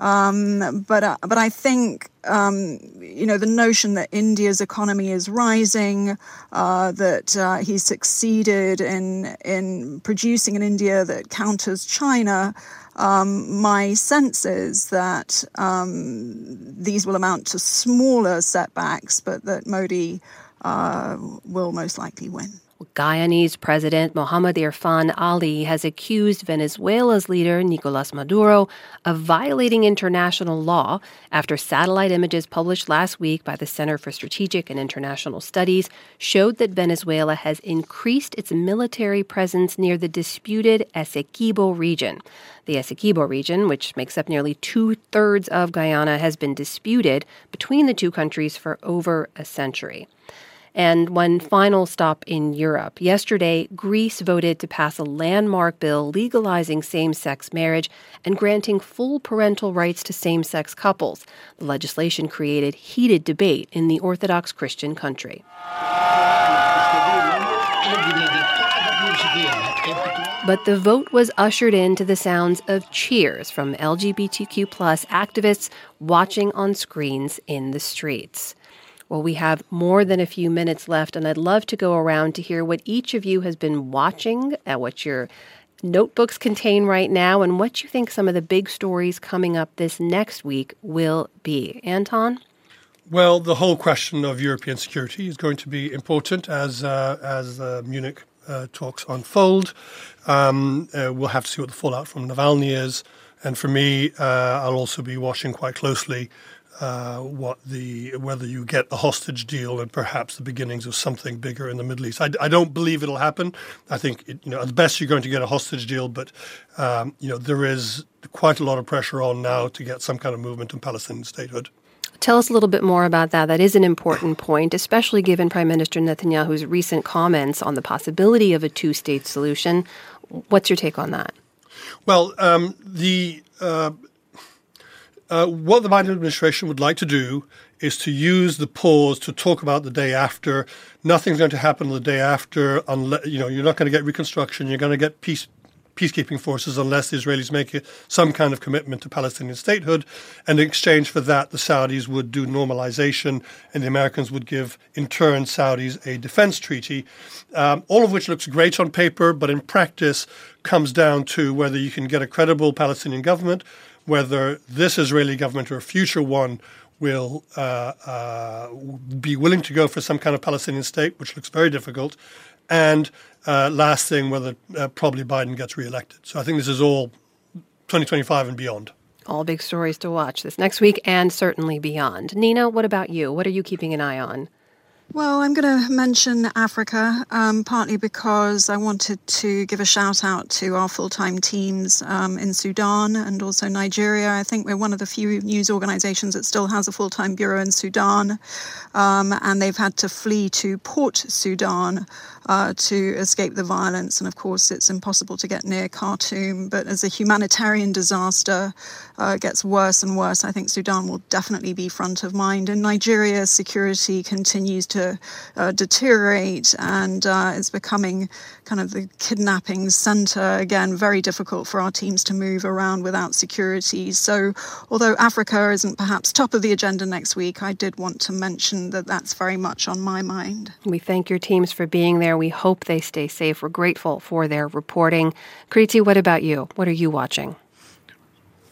Um, but uh, but I think, um, you know, the notion that India's economy is rising, uh, that uh, he's succeeded in in producing an India that counters China, um, my sense is that um, these will amount to smaller setbacks, but that Modi uh, will most likely win. Guyanese President Mohamed Irfan Ali has accused Venezuela's leader, Nicolas Maduro, of violating international law after satellite images published last week by the Center for Strategic and International Studies showed that Venezuela has increased its military presence near the disputed Essequibo region. The Essequibo region, which makes up nearly two-thirds of Guyana, has been disputed between the two countries for over a century. And one final stop in Europe. Yesterday, Greece voted to pass a landmark bill legalizing same-sex marriage and granting full parental rights to same-sex couples. The legislation created heated debate in the Orthodox Christian country. But the vote was ushered in to the sounds of cheers from L G B T Q plus activists watching on screens in the streets. Well, we have more than a few minutes left, and I'd love to go around to hear what each of you has been watching, uh, what your notebooks contain right now, and what you think some of the big stories coming up this next week will be. Anton? Well, the whole question of European security is going to be important as uh, as uh, Munich uh, talks unfold. Um, uh, we'll have to see what the fallout from Navalny is. And for me, uh, I'll also be watching quite closely Uh, what the whether you get a hostage deal and perhaps the beginnings of something bigger in the Middle East. I, I don't believe it'll happen. I think it, you know at best you're going to get a hostage deal, but um, you know there is quite a lot of pressure on now to get some kind of movement in Palestinian statehood. Tell us a little bit more about that. That is an important point, especially given Prime Minister Netanyahu's recent comments on the possibility of a two-state solution. What's your take on that? Well, um, the uh, Uh, what the Biden administration would like to do is to use the pause to talk about the day after. Nothing's going to happen the day after. Unless, you know, you're not going to get reconstruction. You're going to get peace, peacekeeping forces unless the Israelis make a, some kind of commitment to Palestinian statehood. And in exchange for that, the Saudis would do normalization, and the Americans would give, in turn, Saudis a defense treaty, um, all of which looks great on paper, but in practice comes down to whether you can get a credible Palestinian government, whether this Israeli government or a future one will uh, uh, be willing to go for some kind of Palestinian state, which looks very difficult. And uh, last thing, whether uh, probably Biden gets reelected. So I think this is all twenty twenty-five and beyond. All big stories to watch this next week and certainly beyond. Nina, what about you? What are you keeping an eye on? Well, I'm going to mention Africa, um, partly because I wanted to give a shout out to our full-time teams um, in Sudan and also Nigeria. I think we're one of the few news organizations that still has a full-time bureau in Sudan, um, and they've had to flee to Port Sudan uh, to escape the violence. And of course, it's impossible to get near Khartoum. But as a humanitarian disaster uh, gets worse and worse, I think Sudan will definitely be front of mind. In Nigeria, security continues to uh, deteriorate, and uh, it's becoming kind of the kidnapping center. Again, very difficult for our teams to move around without security. So although Africa isn't perhaps top of the agenda next week, I did want to mention that that's very much on my mind. We thank your teams for being there. We hope they stay safe. We're grateful for their reporting. Kriti, what about you? What are you watching?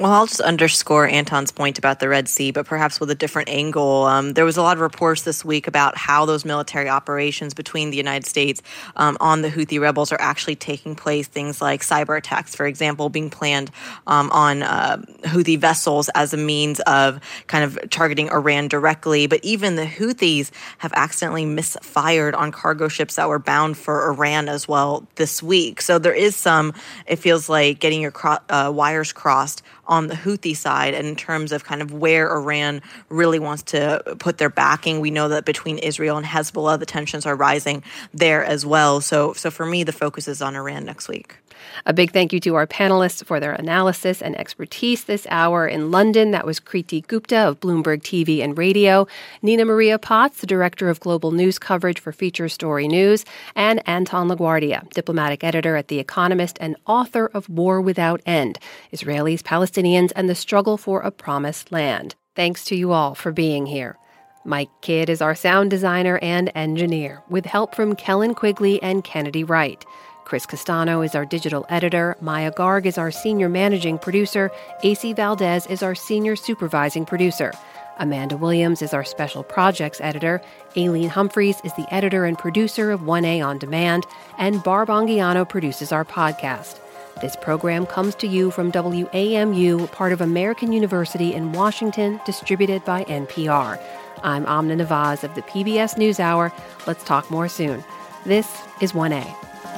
Well, I'll just underscore Anton's point about the Red Sea, but perhaps with a different angle. Um, there was a lot of reports this week about how those military operations between the United States um, on the Houthi rebels are actually taking place. Things like cyber attacks, for example, being planned um, on uh, Houthi vessels as a means of kind of targeting Iran directly. But even the Houthis have accidentally misfired on cargo ships that were bound for Iran as well this week. So there is some, it feels like, getting your cro- uh, wires crossed on the Houthi side, and in terms of kind of where Iran really wants to put their backing. We know that between Israel and Hezbollah, the tensions are rising there as well. So, so for me, the focus is on Iran next week. A big thank you to our panelists for their analysis and expertise this hour. In London, that was Kriti Gupta of Bloomberg T V and Radio, Nina Maria Potts, the Director of Global News Coverage for Feature Story News, and Anton LaGuardia, diplomatic editor at The Economist and author of War Without End, Israelis, Palestinians, and the Struggle for a Promised Land. Thanks to you all for being here. Mike Kidd is our sound designer and engineer, with help from Kellen Quigley and Kennedy Wright. Chris Castano is our digital editor, Maya Garg is our senior managing producer, A C Valdez is our senior supervising producer. Amanda Williams is our special projects editor, Aileen Humphreys is the editor and producer of one A On Demand, and Barb Anguiano produces our podcast. This program comes to you from W A M U, part of American University in Washington, distributed by N P R. I'm Amna Nawaz of the P B S NewsHour. Let's talk more soon. This is one A.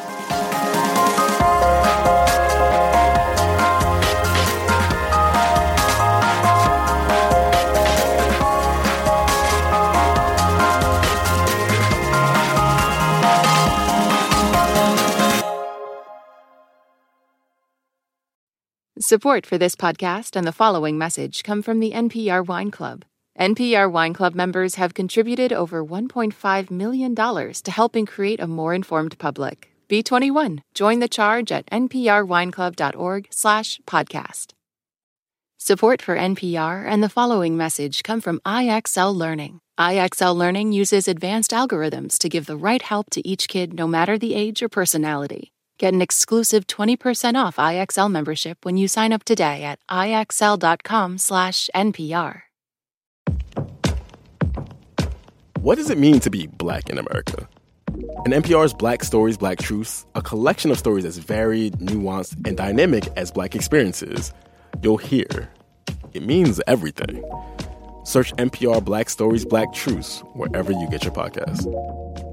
Support for this podcast and the following message come from the N P R Wine Club. N P R Wine Club members have contributed over one point five million dollars to helping create a more informed public. Be twenty-one. Join the charge at nprwineclub.org slash podcast. Support for N P R and the following message come from I X L Learning. I X L Learning uses advanced algorithms to give the right help to each kid, no matter the age or personality. Get an exclusive twenty percent off I X L membership when you sign up today at ixl.com slash NPR. What does it mean to be Black in America? In N P R's Black Stories, Black Truths, a collection of stories as varied, nuanced, and dynamic as Black experiences, you'll hear it means everything. Search N P R Black Stories, Black Truths wherever you get your podcasts.